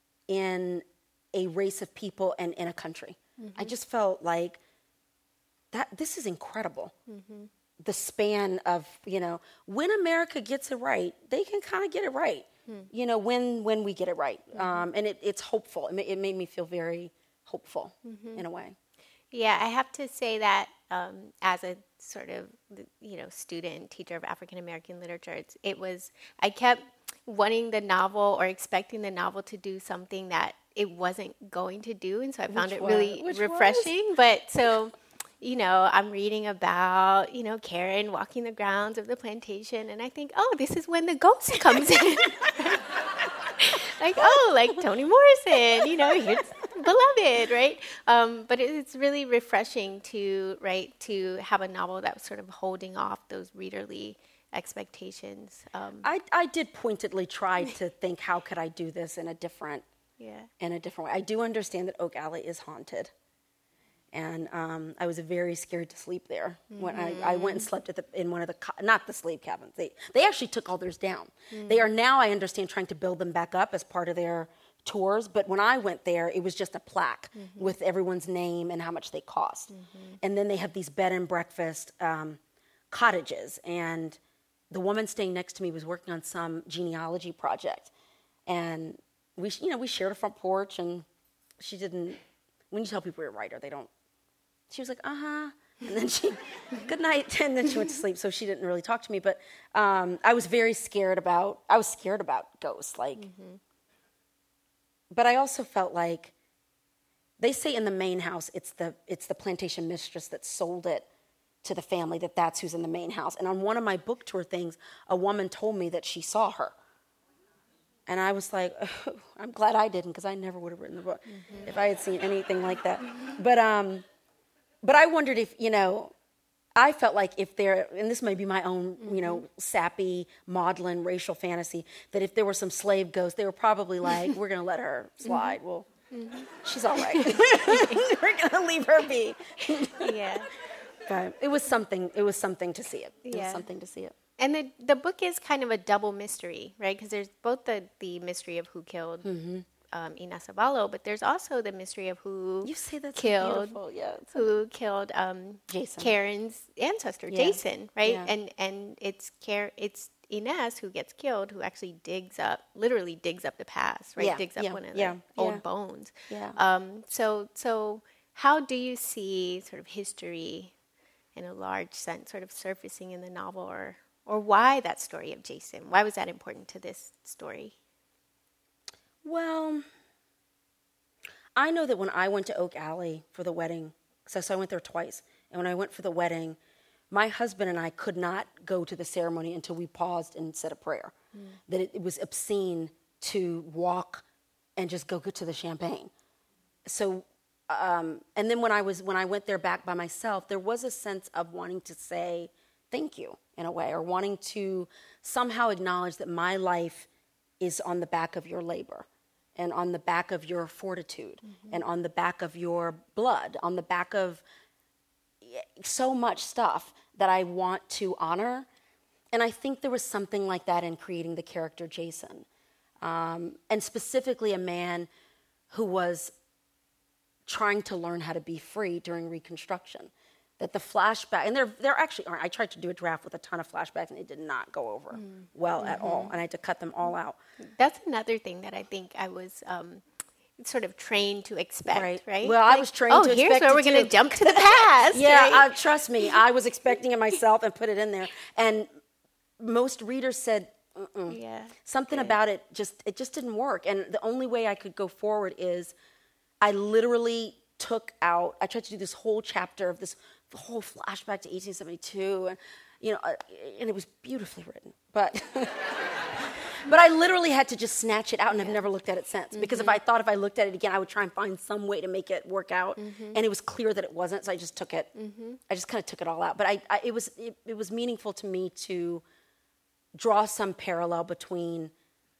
in a race of people and in a country. Mm-hmm. I just felt like, that this is incredible. Mm-hmm. The span of, you know, when America gets it right, they can kind of get it right. Mm. You know, when when we get it right. Mm-hmm. Um, and it, it's hopeful. It, ma- it made me feel very hopeful mm-hmm. in a way. Yeah, I have to say that um, as a sort of, you know, student, teacher of African-American literature, it's, it was, I kept wanting the novel or expecting the novel to do something that it wasn't going to do. And so I found Which it really was? refreshing. Was? But so... You know, I'm reading about, you know, Karen walking the grounds of the plantation, and I think, oh, this is when the ghost comes in. Like, oh, like Toni Morrison, you know, here's beloved, right? Um, but it, it's really refreshing to, right, to have a novel that was sort of holding off those readerly expectations. Um, I, I did pointedly try to think, how could I do this in a different, yeah. in a different way. I do understand that Oak Alley is haunted. And um, I was very scared to sleep there. Mm-hmm. When I, I went and slept at the, in one of the, co- not the slave cabins. They, they actually took all theirs down. Mm-hmm. They are now, I understand, trying to build them back up as part of their tours. But when I went there, it was just a plaque mm-hmm. with everyone's name and how much they cost. Mm-hmm. And then they have these bed and breakfast um, cottages. And the woman staying next to me was working on some genealogy project. And we, you know, we shared a front porch, and she didn't, when you tell people you're a writer, they don't, she was like, uh-huh. And then she, good night. And then she went to sleep. So she didn't really talk to me. But um, I was very scared about, I was scared about ghosts. Like, mm-hmm. But I also felt like, they say in the main house, it's the it's the plantation mistress that sold it to the family, that that's who's in the main house. And on one of my book tour things, a woman told me that she saw her. And I was like, oh, I'm glad I didn't, because I never would have written the book mm-hmm. if I had seen anything like that. But um, but I wondered if, you know, I felt like if there, and this may be my own, mm-hmm. you know, sappy, maudlin racial fantasy, that if there were some slave ghosts, they were probably like, we're going to let her slide. Mm-hmm. Well, mm-hmm. she's all right. We're going to leave her be. Yeah. But it was something, it was something to see it. It yeah. was something to see it. And the the book is kind of a double mystery, right? Because there's both the, the mystery of who killed mm-hmm. um, Inez Zavallo, but there's also the mystery of who you say that's killed beautiful. Yeah, who killed um, Jason, Karen's ancestor, yeah. Jason, right? Yeah. And and it's Karen, it's Inez who gets killed, who actually digs up, literally digs up the past, right? Yeah. Digs up yeah. one of yeah. the old yeah. bones. Yeah. Um, so so how do you see sort of history in a large sense sort of surfacing in the novel, or Or why that story of Jason? Why was that important to this story? Well, I know that when I went to Oak Alley for the wedding, so, so I went there twice, and when I went for the wedding, my husband and I could not go to the ceremony until we paused and said a prayer. Mm. That it, it was obscene to walk and just go to the champagne. So, um, and then when I was when I went there back by myself, there was a sense of wanting to say thank you in a way, or wanting to somehow acknowledge that my life is on the back of your labor, and on the back of your fortitude, mm-hmm. and on the back of your blood, on the back of so much stuff that I want to honor. And I think there was something like that in creating the character Jason, um, and specifically a man who was trying to learn how to be free during Reconstruction. That the flashback, and there there actually aren't, I tried to do a draft with a ton of flashbacks, and it did not go over mm. well mm-hmm. at all, and I had to cut them all out. That's another thing that I think I was um, sort of trained to expect, right? right? Well, like, I was trained oh, to expect here's where we're going to jump to the past. yeah, right? uh, trust me, I was expecting it myself and put it in there, and most readers said, Mm-mm. yeah, something good. about it just it just didn't work, and the only way I could go forward is I literally took out. I tried to do this whole chapter of this. The whole flashback to eighteen seventy-two, and you know, uh, and it was beautifully written. But, but I literally had to just snatch it out, and yeah. I've never looked at it since. Mm-hmm. Because if I thought if I looked at it again, I would try and find some way to make it work out, mm-hmm. and it was clear that it wasn't. So I just took it. Mm-hmm. I just kind of took it all out. But I, I it was it, it was meaningful to me to draw some parallel between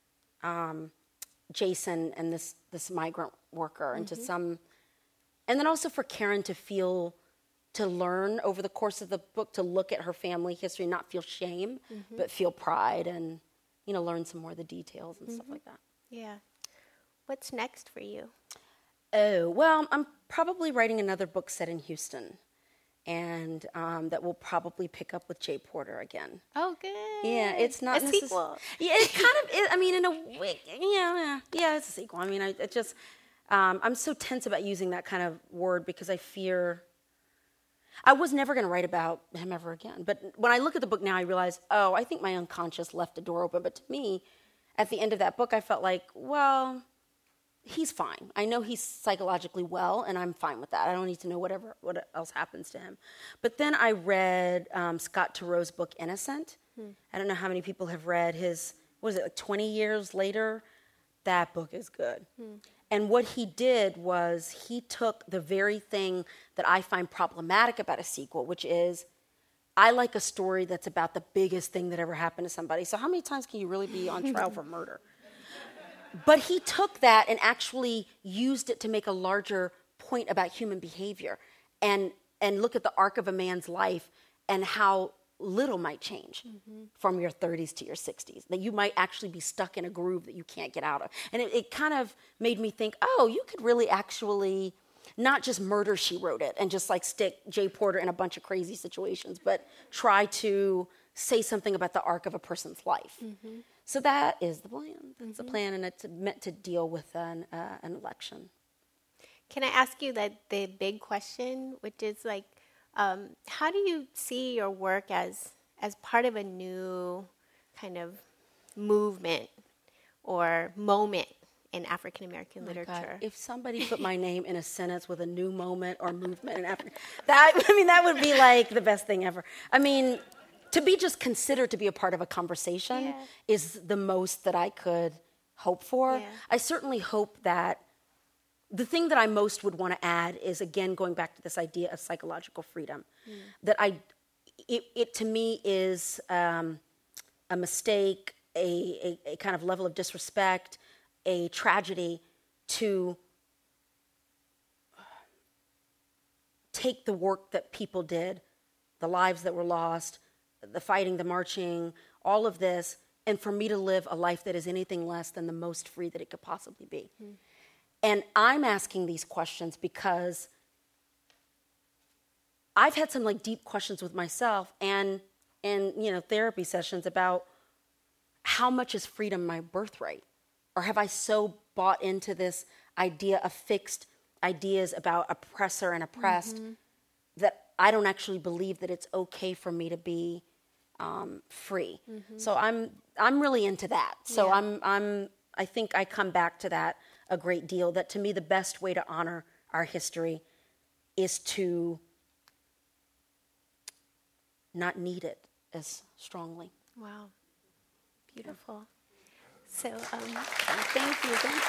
um, Jason and this this migrant worker, and mm-hmm. to some, and then also for Karen to feel. To learn over the course of the book, to look at her family history, not feel shame, mm-hmm. but feel pride, and, you know, learn some more of the details and mm-hmm. stuff like that. Yeah. What's next for you? Oh, well, I'm probably writing another book set in Houston, and um, that will probably pick up with Jay Porter again. Oh, good. Yeah, it's not a necess- sequel. Yeah, it kind of is. I mean, in a way, yeah, yeah, yeah, it's a sequel. I mean, I it just, um, I'm so tense about using that kind of word because I fear... I was never going to write about him ever again. But when I look at the book now, I realize, oh, I think my unconscious left the door open. But to me, at the end of that book, I felt like, well, he's fine. I know he's psychologically well, and I'm fine with that. I don't need to know whatever what else happens to him. But then I read um, Scott Turow's book, Innocent. Hmm. I don't know how many people have read his, what is it, like twenty years later? That book is good. Hmm. And what he did was he took the very thing that I find problematic about a sequel, which is I like a story that's about the biggest thing that ever happened to somebody. So how many times can you really be on trial for murder? But he took that and actually used it to make a larger point about human behavior and, and look at the arc of a man's life and how little might change mm-hmm. from your thirties to your sixties, that you might actually be stuck in a groove that you can't get out of. And it, it kind of made me think, oh, you could really actually not just murder, she wrote it, and just like stick Jay Porter in a bunch of crazy situations, but try to say something about the arc of a person's life. Mm-hmm. So that is the plan. That's mm-hmm. the plan, and it's meant to deal with an, uh, an election. Can I ask you that the big question, which is like, um, how do you see your work as as part of a new kind of movement or moment in African American oh literature? God. If somebody put my name in a sentence with a new moment or movement in African, that I mean, that would be like the best thing ever. I mean, to be just considered to be a part of a conversation yeah. is the most that I could hope for. Yeah. I certainly hope that the thing that I most would want to add is, again, going back to this idea of psychological freedom, mm. that I, it, it to me is um, a mistake, a, a, a kind of level of disrespect, a tragedy to take the work that people did, the lives that were lost, the fighting, the marching, all of this, and for me to live a life that is anything less than the most free that it could possibly be. Mm. And I'm asking these questions because I've had some like deep questions with myself and and you know therapy sessions about how much is freedom my birthright? Or have I so bought into this idea of fixed ideas about oppressor and oppressed mm-hmm. that I don't actually believe that it's okay for me to be um, free. Mm-hmm. So I'm I'm really into that. So yeah. I'm I'm I think I come back to that a great deal, that to me the best way to honor our history is to not need it as strongly. Wow. Beautiful. So, um, thank you, thank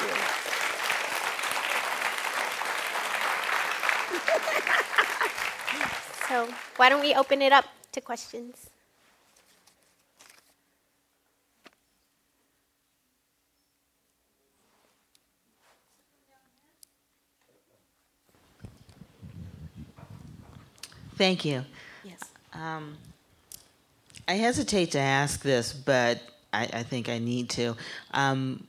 you. So, why don't we open it up to questions? Thank you. Yes. Um, I hesitate to ask this, but I, I think I need to. Um,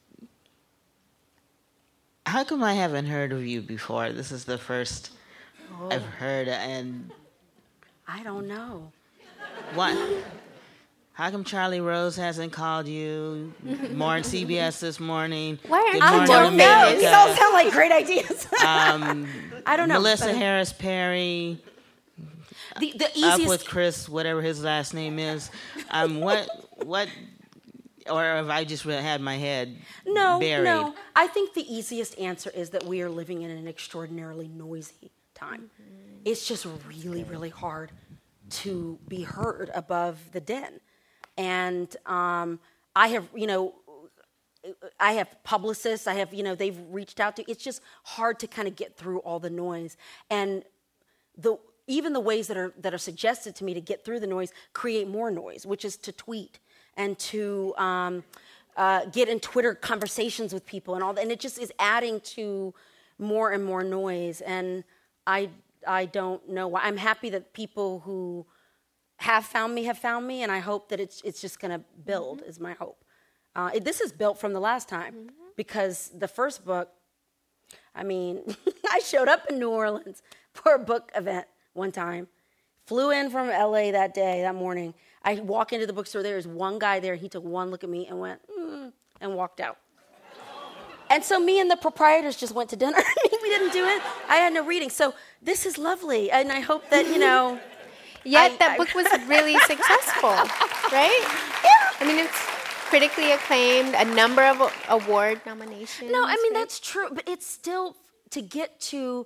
how come I haven't heard of you before? This is the first oh. I've heard, and I don't know. What? How come Charlie Rose hasn't called you more on C B S this morning? Why aren't I don't know. These all sound like great ideas. um, I don't know. Melissa but, Harris Perry. The, the easiest... Up with Chris, whatever his last name is. Um, what, what, or have I just had my head no, buried? No, I think the easiest answer is that we are living in an extraordinarily noisy time. Mm-hmm. It's just really, really hard to be heard above the din. And um, I have, you know, I have publicists, I have, you know, they've reached out to, it's just hard to kind of get through all the noise. And the even the ways that are that are suggested to me to get through the noise create more noise, which is to tweet and to um, uh, get in Twitter conversations with people and all that. And it just is adding to more and more noise. And I I don't know why. I'm happy that people who have found me have found me, and I hope that it's it's just going to build, mm-hmm. is my hope. Uh, it, this is built from the last time, mm-hmm. because the first book, I mean, I showed up in New Orleans for a book event one time, flew in from L A that day, that morning. I walk into the bookstore, there was one guy there, he took one look at me and went, mm, and walked out. And so me and the proprietors just went to dinner. We didn't do it. I had no reading. So this is lovely, and I hope that, you know... Yet I, that I, book was really successful, right? Yeah. I mean, it's critically acclaimed, a number of award nominations. No, I mean, right? that's true, but it's still, to get to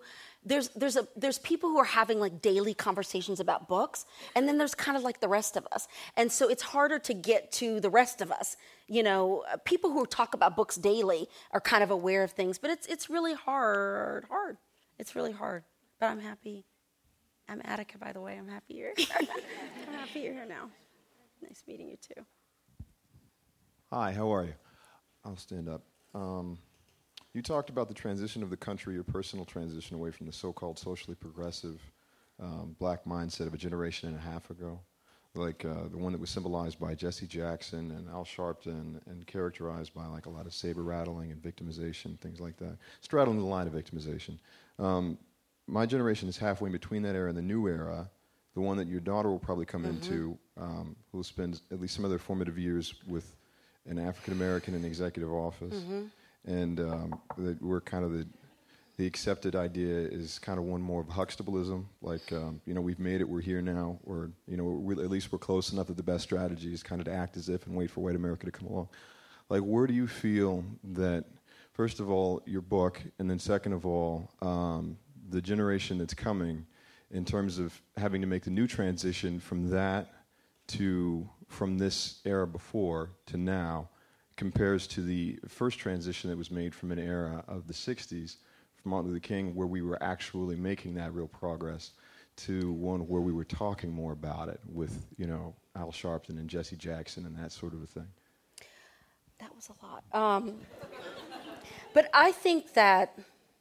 there's there's a there's people who are having like daily conversations about books, and then there's kind of like the rest of us. And so it's harder to get to the rest of us. You know, people who talk about books daily are kind of aware of things, but it's it's really hard, hard. It's really hard. But I'm happy. I'm Attica, by the way. I'm happy you're here. I'm happy you're here now. Nice meeting you too. Hi, how are you? I'll stand up. Um, you talked about the transition of the country, your personal transition away from the so-called socially progressive um, black mindset of a generation and a half ago, like uh, the one that was symbolized by Jesse Jackson and Al Sharpton and characterized by like a lot of saber rattling and victimization, things like that. Straddling the line of victimization. Um, my generation is halfway between that era and the new era, the one that your daughter will probably come mm-hmm. into, um, who will spend at least some of their formative years with an African-American in executive office. Mm-hmm. And um, that we're kind of the, the accepted idea is kind of one more of Huxtableism, like, um, you know, we've made it, we're here now, or, you know, we, at least we're close enough that the best strategy is kind of to act as if and wait for white America to come along. Like, where do you feel that, first of all, your book, and then second of all, um, the generation that's coming, in terms of having to make the new transition from that to, from this era before to now, compares to the first transition that was made from an era of the sixties, from Martin Luther King, where we were actually making that real progress, to one where we were talking more about it with, you know, Al Sharpton and Jesse Jackson and that sort of a thing? That was a lot. Um, but I think that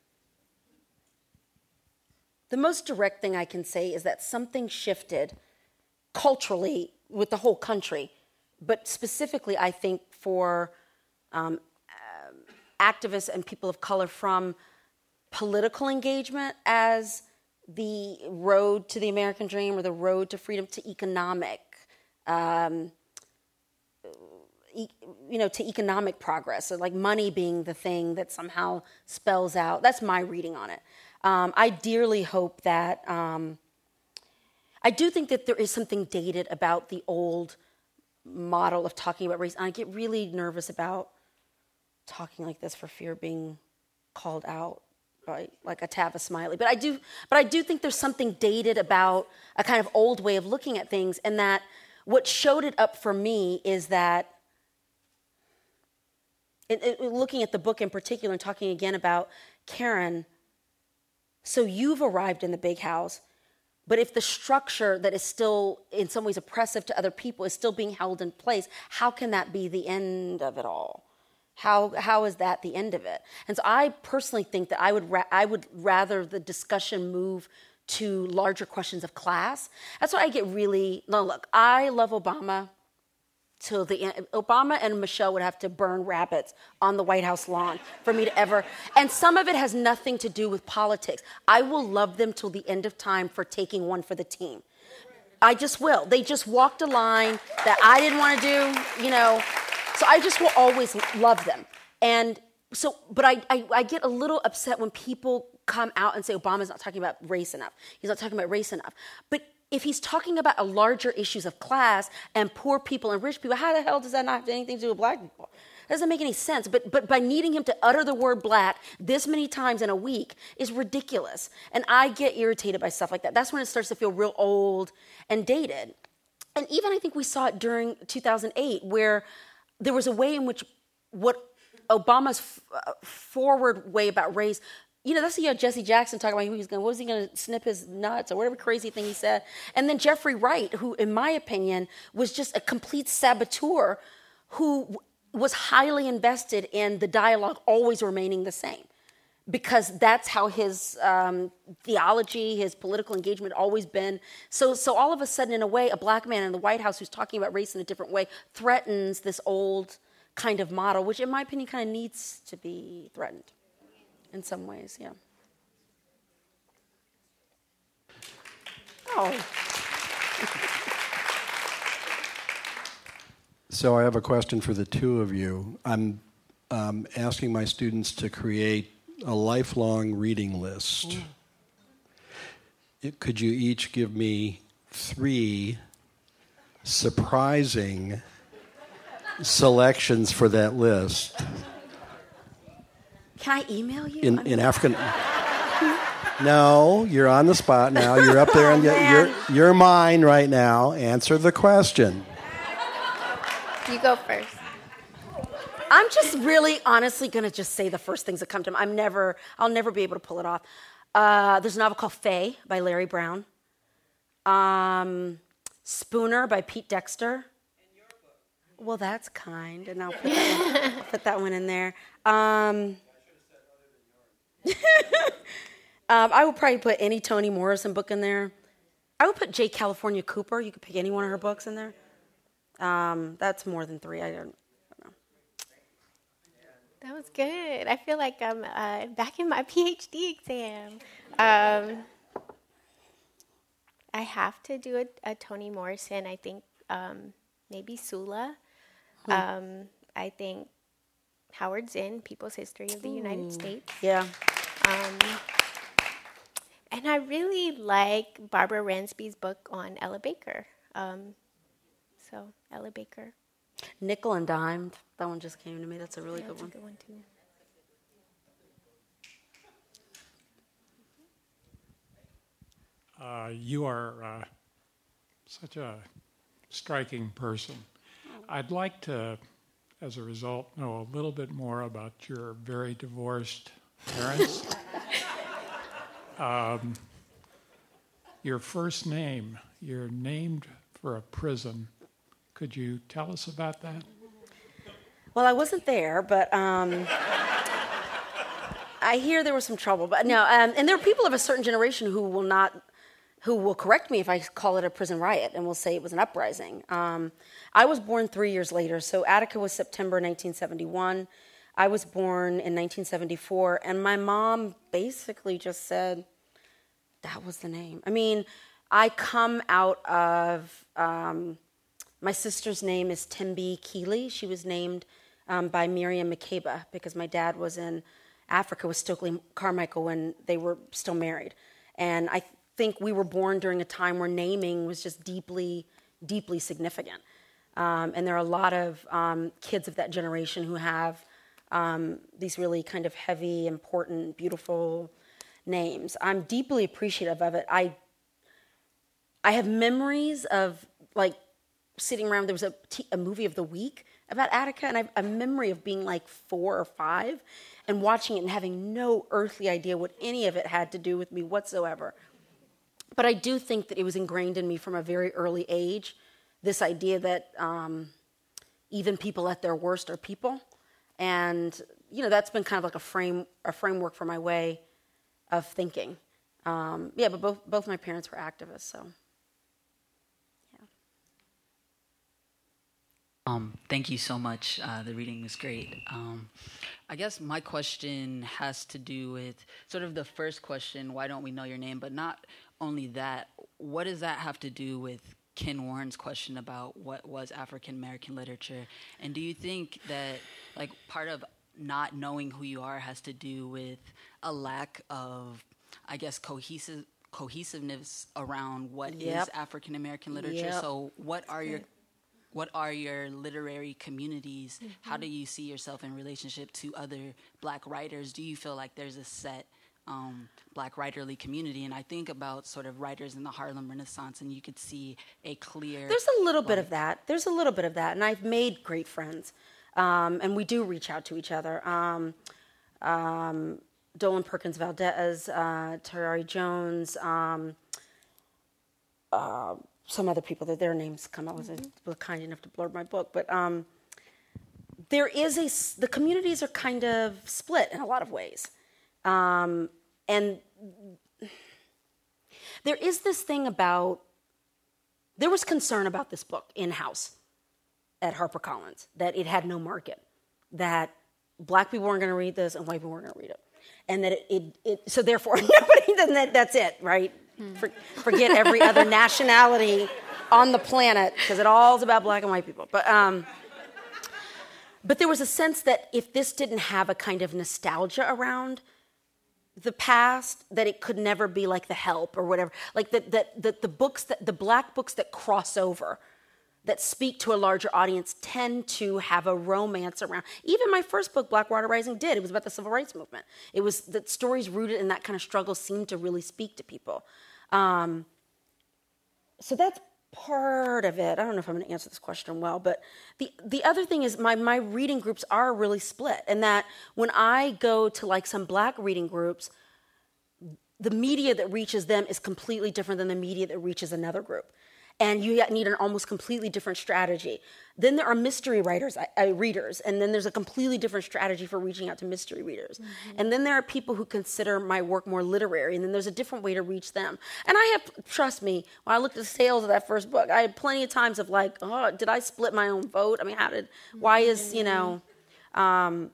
the most direct thing I can say is that something shifted culturally with the whole country, but specifically, I think, for um, uh, activists and people of color, from political engagement as the road to the American dream or the road to freedom, to economic, um, e- you know, to economic progress. So like money being the thing that somehow spells out. That's my reading on it. Um, I dearly hope that, um, I do think that there is something dated about the old model of talking about race. And I get really nervous about talking like this for fear of being called out by like a Tavis Smiley. But I do, but I do think there's something dated about a kind of old way of looking at things, and that what showed it up for me is that, it, it, looking at the book in particular and talking again about Karen, so you've arrived in the big house, but if the structure that is still in some ways oppressive to other people is still being held in place, how can that be the end of it all? How how is that the end of it? And so I personally think that I would ra- I would rather the discussion move to larger questions of class. That's why I get really, no, look, I love Obama till the end. Obama and Michelle would have to burn rabbits on the White House lawn for me to ever, and some of it has nothing to do with politics. I will love them till the end of time for taking one for the team. I just will. They just walked a line that I didn't want to do, you know, so I just will always love them. And so, but I, I, I get a little upset when people come out and say Obama's not talking about race enough. He's not talking about race enough. But if he's talking about a larger issues of class and poor people and rich people, how the hell does that not have anything to do with black people? That doesn't make any sense. But but by needing him to utter the word black this many times in a week is ridiculous. And I get irritated by stuff like that. That's when it starts to feel real old and dated. And even I think we saw it during two thousand eight, where there was a way in which what Obama's f- uh, forward way about race, you know, that's you know, Jesse Jackson talking about who he's going, what was he going to snip his nuts or whatever crazy thing he said. And then Jeffrey Wright, who, in my opinion, was just a complete saboteur, who w- was highly invested in the dialogue always remaining the same, because that's how his um, theology, his political engagement had always been. So, so all of a sudden, in a way, a black man in the White House who's talking about race in a different way threatens this old kind of model, which, in my opinion, kind of needs to be threatened. In some ways, yeah. Oh. So I have a question for the two of you. I'm um, asking my students to create a lifelong reading list. Mm. It, could you each give me three surprising selections for that list? Can I email you? In, in African... No, you're on the spot now. You're up there, and Oh, you're man. you're mine right now. Answer the question. You go first. I'm just really honestly going to just say the first things that come to mind. I'm never, I'll never be able to pull it off. Uh, there's a novel called Faye by Larry Brown. Um, Spooner by Pete Dexter. Well, that's kind, and I'll put that one, I'll put that one in there. Um, um, I would probably put any Toni Morrison book in there. I would put J. California Cooper. You could pick any one of her books in there. Um, that's more than three. I don't. That was good. I feel like I'm uh, back in my PhD exam. Um, I have to do a, a Toni Morrison. I think um, maybe Sula. Hmm. Um, I think Howard Zinn, People's History of the United States. Yeah. Um, and I really like Barbara Ransby's book on Ella Baker. Um, so Ella Baker. Nickel and Dimed. That one just came to me. That's a really Yeah, good that's one. a good one too. Uh, you are uh, such a striking person. I'd like to, as a result, know a little bit more about your very divorced parents. um, your first name, you're named for a prison. Could you tell us about that? Well, I wasn't there, but um, I hear there was some trouble. But no, um, and there are people of a certain generation who will not, who will correct me if I call it a prison riot, and will say it was an uprising. Um, I was born three years later, so Attica was September nineteen seventy-one. I was born in nineteen seventy-four, and my mom basically just said that was the name. I mean, I come out of. Um, My sister's name is Tembi Keeley. She was named um, by Miriam Makeba because my dad was in Africa with Stokely Carmichael when they were still married. And I think we were born during a time where naming was just deeply, deeply significant. Um, and there are a lot of um, kids of that generation who have um, these really kind of heavy, important, beautiful names. I'm deeply appreciative of it. I, I have memories of, like, sitting around, there was a, t- a movie of the week about Attica, and I have a memory of being like four or five and watching it and having no earthly idea what any of it had to do with me whatsoever. But I do think that it was ingrained in me from a very early age, this idea that um, even people at their worst are people. And, you know, that's been kind of like a frame, a framework for my way of thinking. Um, yeah, but both, both my parents were activists, so... Um, thank you so much. Uh, the reading was great. Um, I guess my question has to do with sort of the first question, why don't we know your name? But not only that, what does that have to do with Ken Warren's question about what was African American literature? And do you think that like part of not knowing who you are has to do with a lack of, I guess, cohesive cohesiveness around what Yep. is African American literature? Yep. So what are your What are your literary communities? Mm-hmm. How do you see yourself in relationship to other Black writers? Do you feel like there's a set um, Black writerly community? And I think about sort of writers in the Harlem Renaissance, and you could see a clear... There's a little bit like, of that. There's a little bit of that. And I've made great friends. Um, and we do reach out to each other. Um, um, Dolan Perkins Valdez, uh, Terari Jones, um, uh, some other people that their names come up with, mm-hmm. were kind enough to blurb my book, but um, there is a, the communities are kind of split in a lot of ways. Um, and there is this thing about, there was concern about this book in-house at HarperCollins, that it had no market, that Black people weren't going to read this and white people weren't going to read it. And that it, it, it so therefore, nobody, then that, that's it, right? For, forget every other nationality on the planet, because it all is about Black and white people. But um, but there was a sense that if this didn't have a kind of nostalgia around the past, that it could never be like The Help or whatever. Like that that the, the books that the Black books that cross over that speak to a larger audience tend to have a romance around. Even my first book, Blackwater Rising, did. It was about the civil rights movement. It was that stories rooted in that kind of struggle seemed to really speak to people. Um, so that's part of it. I don't know if I'm going to answer this question well, but the the other thing is my my reading groups are really split, and that when I go to like some Black reading groups, the media that reaches them is completely different than the media that reaches another group. And you need an almost completely different strategy. Then there are mystery writers, uh, readers, and then there's a completely different strategy for reaching out to mystery readers. Mm-hmm. And then there are people who consider my work more literary, and then there's a different way to reach them. And I have, trust me, when I looked at the sales of that first book, I had plenty of times of like, oh, did I split my own vote? I mean, how did, why is, you know, um,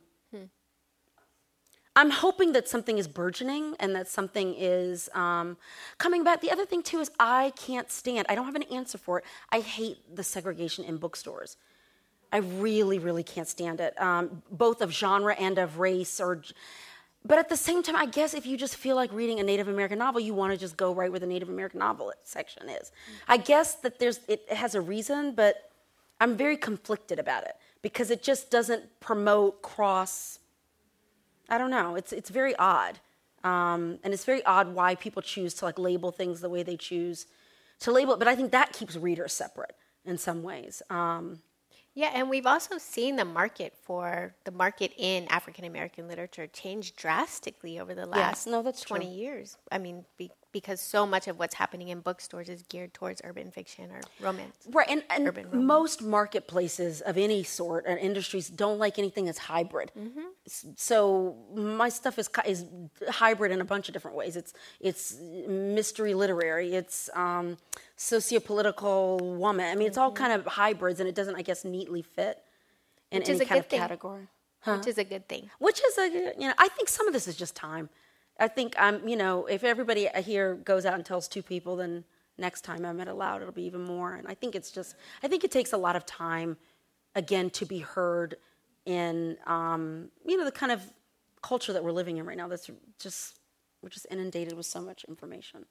I'm hoping that something is burgeoning and that something is um, coming back. The other thing, too, is I can't stand, I don't have an answer for it. I hate the segregation in bookstores. I really, really can't stand it, um, both of genre and of race. Or, but at the same time, I guess if you just feel like reading a Native American novel, you want to just go right where the Native American novel section is. I guess that there's it has a reason, but I'm very conflicted about it because it just doesn't promote cross... I don't know. It's it's very odd, um, and it's very odd why people choose to like label things the way they choose to label it. But I think that keeps readers separate in some ways. Um, yeah, and we've also seen the market for the market in African American literature change drastically over the last yes, no, that's twenty true. years. I mean, be, because so much of what's happening in bookstores is geared towards urban fiction or romance. Right, and, and urban romance. Most marketplaces of any sort and industries don't like anything that's hybrid. Mm-hmm. So my stuff is is hybrid in a bunch of different ways. It's it's mystery literary. It's um, sociopolitical woman. I mean, it's all kind of hybrids, and it doesn't, I guess, neatly fit in Which any is a kind good of thing. category. Huh? Which is a good thing. Which is a, you know, I think some of this is just time. I think I'm, you know, if everybody here goes out and tells two people, then next time I'm at Aloud, it'll be even more. And I think it's just, I think it takes a lot of time, again, to be heard in, um, you know, the kind of culture that we're living in right now. That's just, we're just inundated with so much information.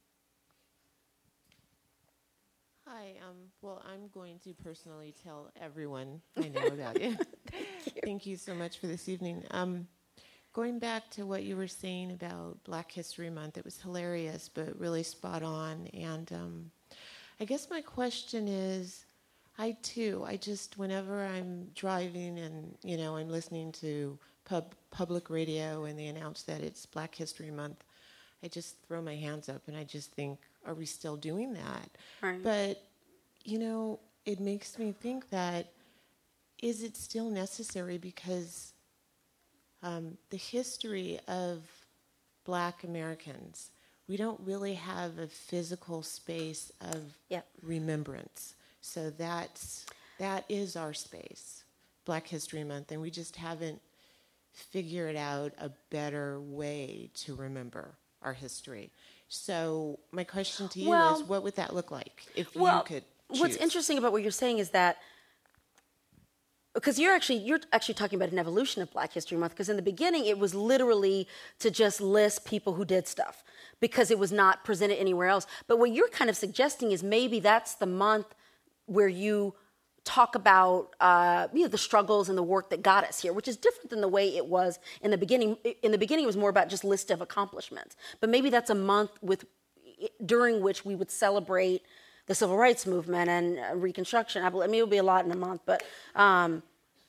Hi, um, well, I'm going to personally tell everyone I know about you. Thank you. Thank you so much for this evening. Um, going back to what you were saying about Black History Month, it was hilarious, but really spot on. And um, I guess my question is, I too, I just, whenever I'm driving and, you know, I'm listening to pub, public radio and they announce that it's Black History Month, I just throw my hands up and I just think, are we still doing that? Right. But, you know, it makes me think that, is it still necessary? Because um, the history of Black Americans, we don't really have a physical space of yep. remembrance. So that's, that is our space, Black History Month, and we just haven't figured out a better way to remember our history. So my question to you well, is, what would that look like if well, you could choose? What's interesting about what you're saying is that, because you're actually you're actually talking about an evolution of Black History Month, because in the beginning it was literally to just list people who did stuff because it was not presented anywhere else. But what you're kind of suggesting is maybe that's the month where you talk about uh, you know, the struggles and the work that got us here, which is different than the way it was in the beginning. In the beginning, it was more about just list of accomplishments. But maybe that's a month with during which we would celebrate the civil rights movement and uh, Reconstruction. I mean, it would be a lot in a month, but um,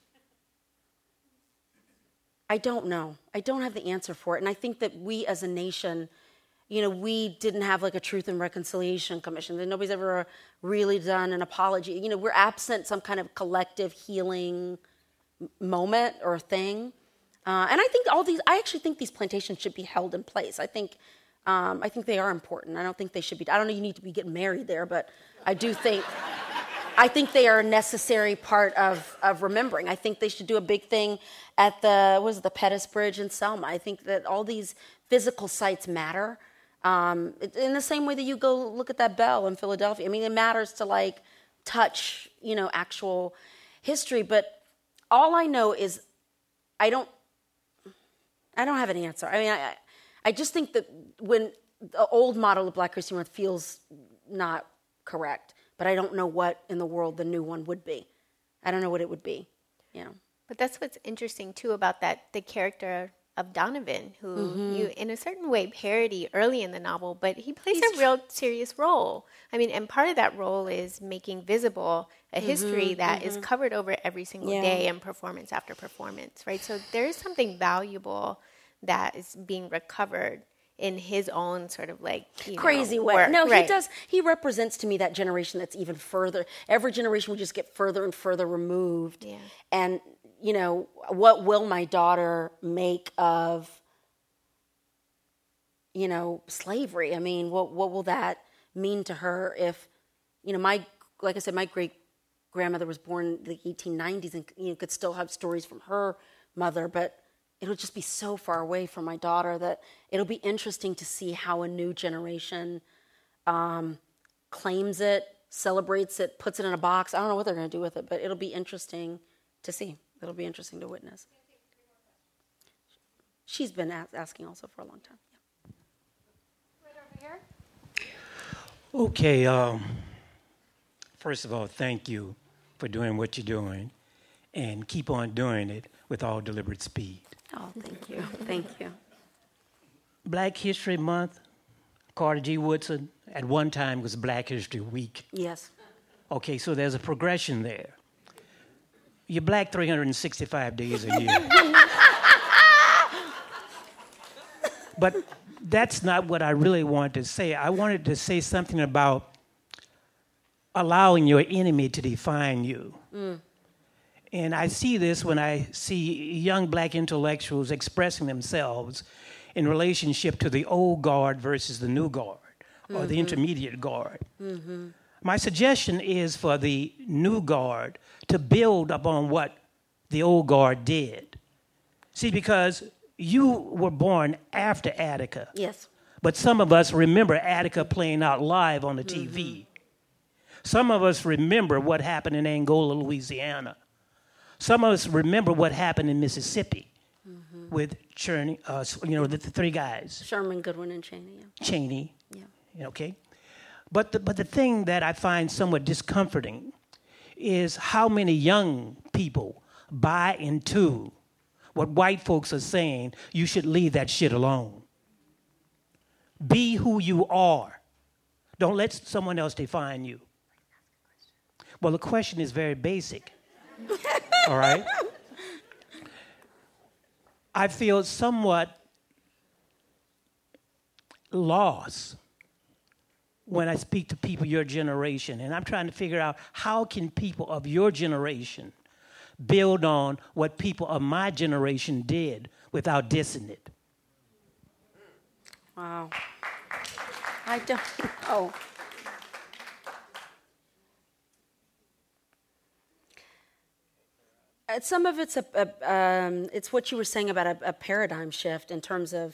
I don't know. I don't have the answer for it. And I think that we as a nation, you know, we didn't have like a Truth and Reconciliation Commission. Nobody's ever really done an apology. You know, we're absent some kind of collective healing moment or thing. Uh, and I think all these, I actually think these plantations should be held in place. I think, um, I think they are important. I don't think they should be, I don't know you need to be getting married there, but I do think, I think they are a necessary part of, of remembering. I think they should do a big thing at the, what is it, the Pettus Bridge in Selma. I think that all these physical sites matter. Um, in the same way that you go look at that bell in Philadelphia. I mean, it matters to like touch, you know, actual history. But all I know is I don't, I don't have an answer. I mean, I, I just think that when the old model of Black History Month feels not correct, but I don't know what in the world the new one would be. I don't know what it would be, you know. But that's what's interesting too about that, the character of Donovan, who mm-hmm. you in a certain way parody early in the novel, but he plays He's a real serious role. I mean, and part of that role is making visible a mm-hmm, history that mm-hmm. is covered over every single yeah. day and performance after performance, right? So there is something valuable that is being recovered in his own sort of like you crazy know, way. Work. No, right. he does. He represents to me that generation that's even further. Every generation will just get further and further removed. Yeah. And you know, what will my daughter make of, you know, slavery? I mean, what what will that mean to her if, you know, my like I said, my great grandmother was born in the eighteen nineties and you know could still have stories from her mother, but it'll just be so far away from my daughter that it'll be interesting to see how a new generation um, claims it, celebrates it, puts it in a box. I don't know what they're going to do with it, but it'll be interesting to see. It'll be interesting to witness. She's been a- asking also for a long time. Yeah. Right over here. Okay. Um, first of all, thank you for doing what you're doing, and keep on doing it with all deliberate speed. Oh, thank you. Thank you. Black History Month, Carter G. Woodson, at one time was Black History Week. Yes. Okay, so there's a progression there. You're black three hundred sixty-five days a year. But that's not what I really wanted to say. I wanted to say something about allowing your enemy to define you. Mm. And I see this when I see young black intellectuals expressing themselves in relationship to the old guard versus the new guard, or mm-hmm. the intermediate guard. Mm-hmm. My suggestion is for the new guard to build upon what the old guard did. See, because you were born after Attica. Yes. But some of us remember Attica playing out live on the mm-hmm. T V. Some of us remember what happened in Angola, Louisiana. Some of us remember what happened in Mississippi mm-hmm. with Cherney, uh, you know, the, the three guys. Sherman, Goodwin, and Cheney. Yeah. Cheney. Yeah. Okay. But the, but the thing that I find somewhat discomforting is how many young people buy into what white folks are saying. You should leave that shit alone. Be who you are. Don't let someone else define you. Well, the question is very basic. All right? I feel somewhat lost when I speak to people your generation, and I'm trying to figure out how can people of your generation build on what people of my generation did without dissing it. Wow. I don't know. Some of it's a, a um, it's what you were saying about a, a paradigm shift in terms of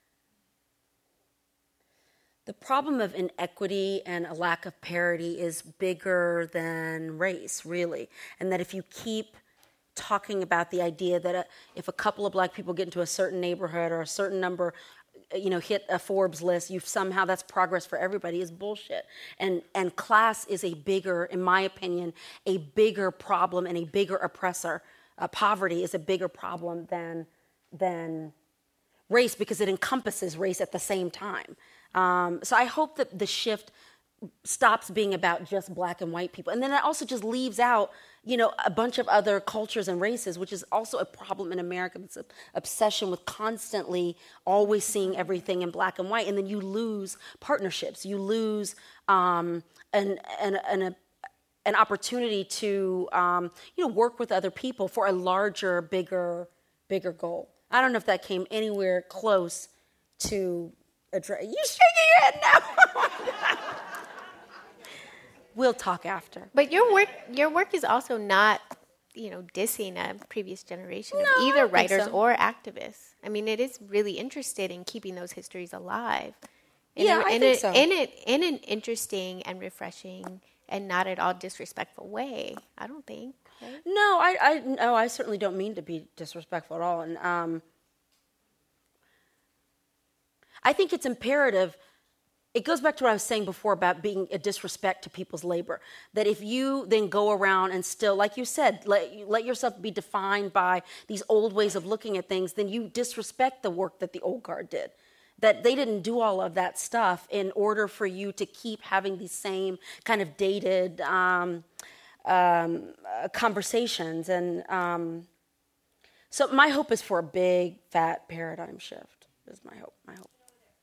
the problem of inequity and a lack of parity is bigger than race, really. And that if you keep talking about the idea that a, if a couple of black people get into a certain neighborhood or a certain number, you know, hit a Forbes list, you've somehow that's progress for everybody is bullshit. And and class is a bigger, in my opinion, a bigger problem and a bigger oppressor. Uh, poverty is a bigger problem than than race because it encompasses race at the same time. Um, so I hope that the shift stops being about just black and white people. And then it also just leaves out, you know, a bunch of other cultures and races, which is also a problem in America. It's an obsession with constantly always seeing everything in black and white. And then you lose partnerships. You lose um, an, an, an, a, an opportunity to, um, you know, work with other people for a larger, bigger, bigger goal. I don't know if that came anywhere close to address. You shaking your head now. We'll talk after. But your work, your work is also not, you know, dissing a previous generation no, of either writers so. or activists. I mean, it is really interested in keeping those histories alive. In yeah, a, I in think a, so. In, a, in an interesting and refreshing and not at all disrespectful way. I don't think. Right? No, I, I, no, I certainly don't mean to be disrespectful at all. And um, I think it's imperative it goes back to what I was saying before about being a disrespect to people's labor. That if you then go around and still, like you said, let, let yourself be defined by these old ways of looking at things, then you disrespect the work that the old guard did. That they didn't do all of that stuff in order for you to keep having these same kind of dated um, um, uh, conversations. And um, so my hope is for a big, fat paradigm shift, is my hope, my hope.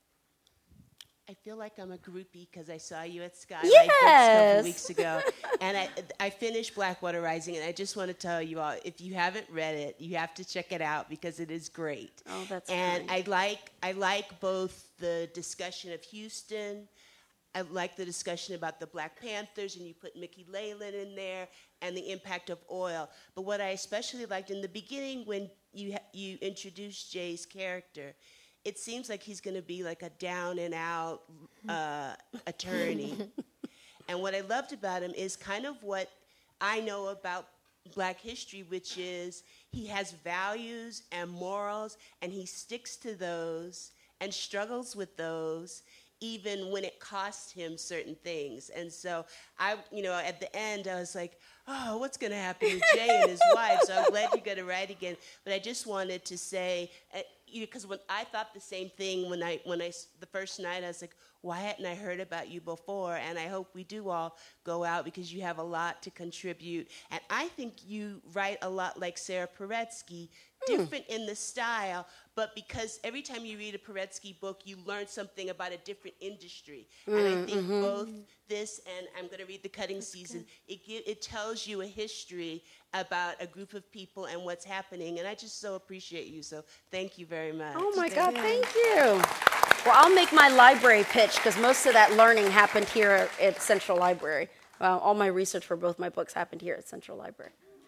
I feel like I'm a groupie because I saw you at Skylight yes. Books a couple weeks ago. And I, I finished Blackwater Rising, and I just want to tell you all, if you haven't read it, you have to check it out because it is great. Oh, that's And great. I like I like both the discussion of Houston, I like the discussion about the Black Panthers, and you put Mickey Leyland in there, and the impact of oil. But what I especially liked in the beginning when you ha- you introduced Jay's character, it seems like he's going to be like a down and out uh, attorney. And what I loved about him is kind of what I know about Black history, which is he has values and morals, and he sticks to those and struggles with those, even when it costs him certain things. And so I, you know, at the end, I was like, oh, what's going to happen to Jay and his wife? So I'm glad you're going to write again. But I just wanted to say, uh, because when I thought the same thing when I, when I, the first night, I was like, why hadn't I heard about you before? And I hope we do all go out because you have a lot to contribute. And I think you write a lot like Sarah Paretsky, different in the style, but because every time you read a Paretsky book, you learn something about a different industry. Mm, and I think mm-hmm. both this and I'm going to read The Cutting That's Season, it, it tells you a history about a group of people and what's happening. And I just so appreciate you. So thank you very much. Oh, my God, thank you. Well, I'll make my library pitch because most of that learning happened here at Central Library. Uh, all my research for both my books happened here at Central Library.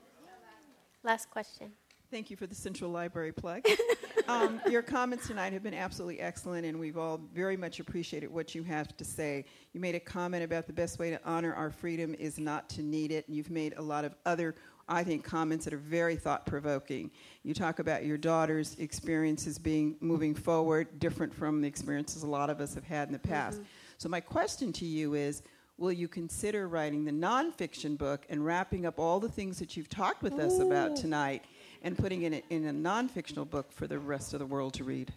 Last question. Thank you for the Central Library plug. um, your comments tonight have been absolutely excellent, and we've all very much appreciated what you have to say. You made a comment about the best way to honor our freedom is not to need it, and you've made a lot of other, I think, comments that are very thought-provoking. You talk about your daughter's experiences being moving forward, different from the experiences a lot of us have had in the past. Mm-hmm. So my question to you is, will you consider writing the nonfiction book and wrapping up all the things that you've talked with Ooh. us about tonight and putting it in a non-fictional book for the rest of the world to read?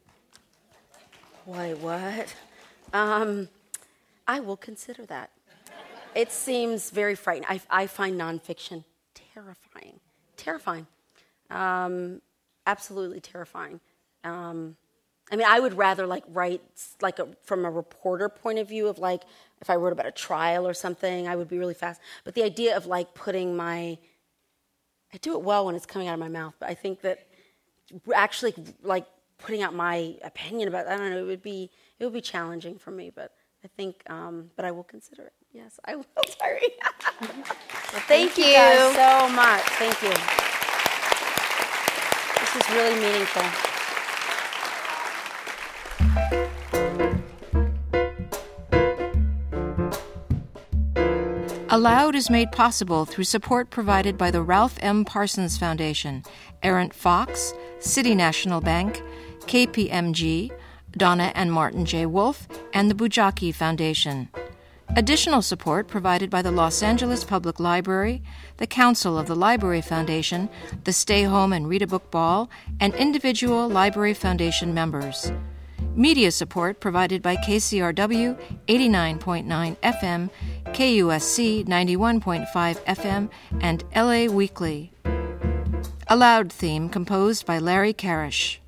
Why, what? Um, I will consider that. It seems very frightening. I, I find nonfiction terrifying. Terrifying. Um, absolutely terrifying. Um, I mean, I would rather like write like a, from a reporter point of view of like, if I wrote about a trial or something, I would be really fast. But the idea of like putting my, I do it well when it's coming out of my mouth, but I think that actually like putting out my opinion about, I don't know, it would be, it would be challenging for me, but I think, um, but I will consider it. Yes, I will, sorry. Well, thank, thank you guys so much. Thank you. This is really meaningful. Aloud is made possible through support provided by the Ralph M. Parsons Foundation, Errant Fox, City National Bank, K P M G, Donna and Martin J. Wolf, and the Bujaki Foundation. Additional support provided by the Los Angeles Public Library, the Council of the Library Foundation, the Stay Home and Read a Book Ball, and individual Library Foundation members. Media support provided by K C R W eighty-nine point nine F M, K U S C ninety-one point five F M, and L A Weekly. Aloud theme composed by Larry Karish.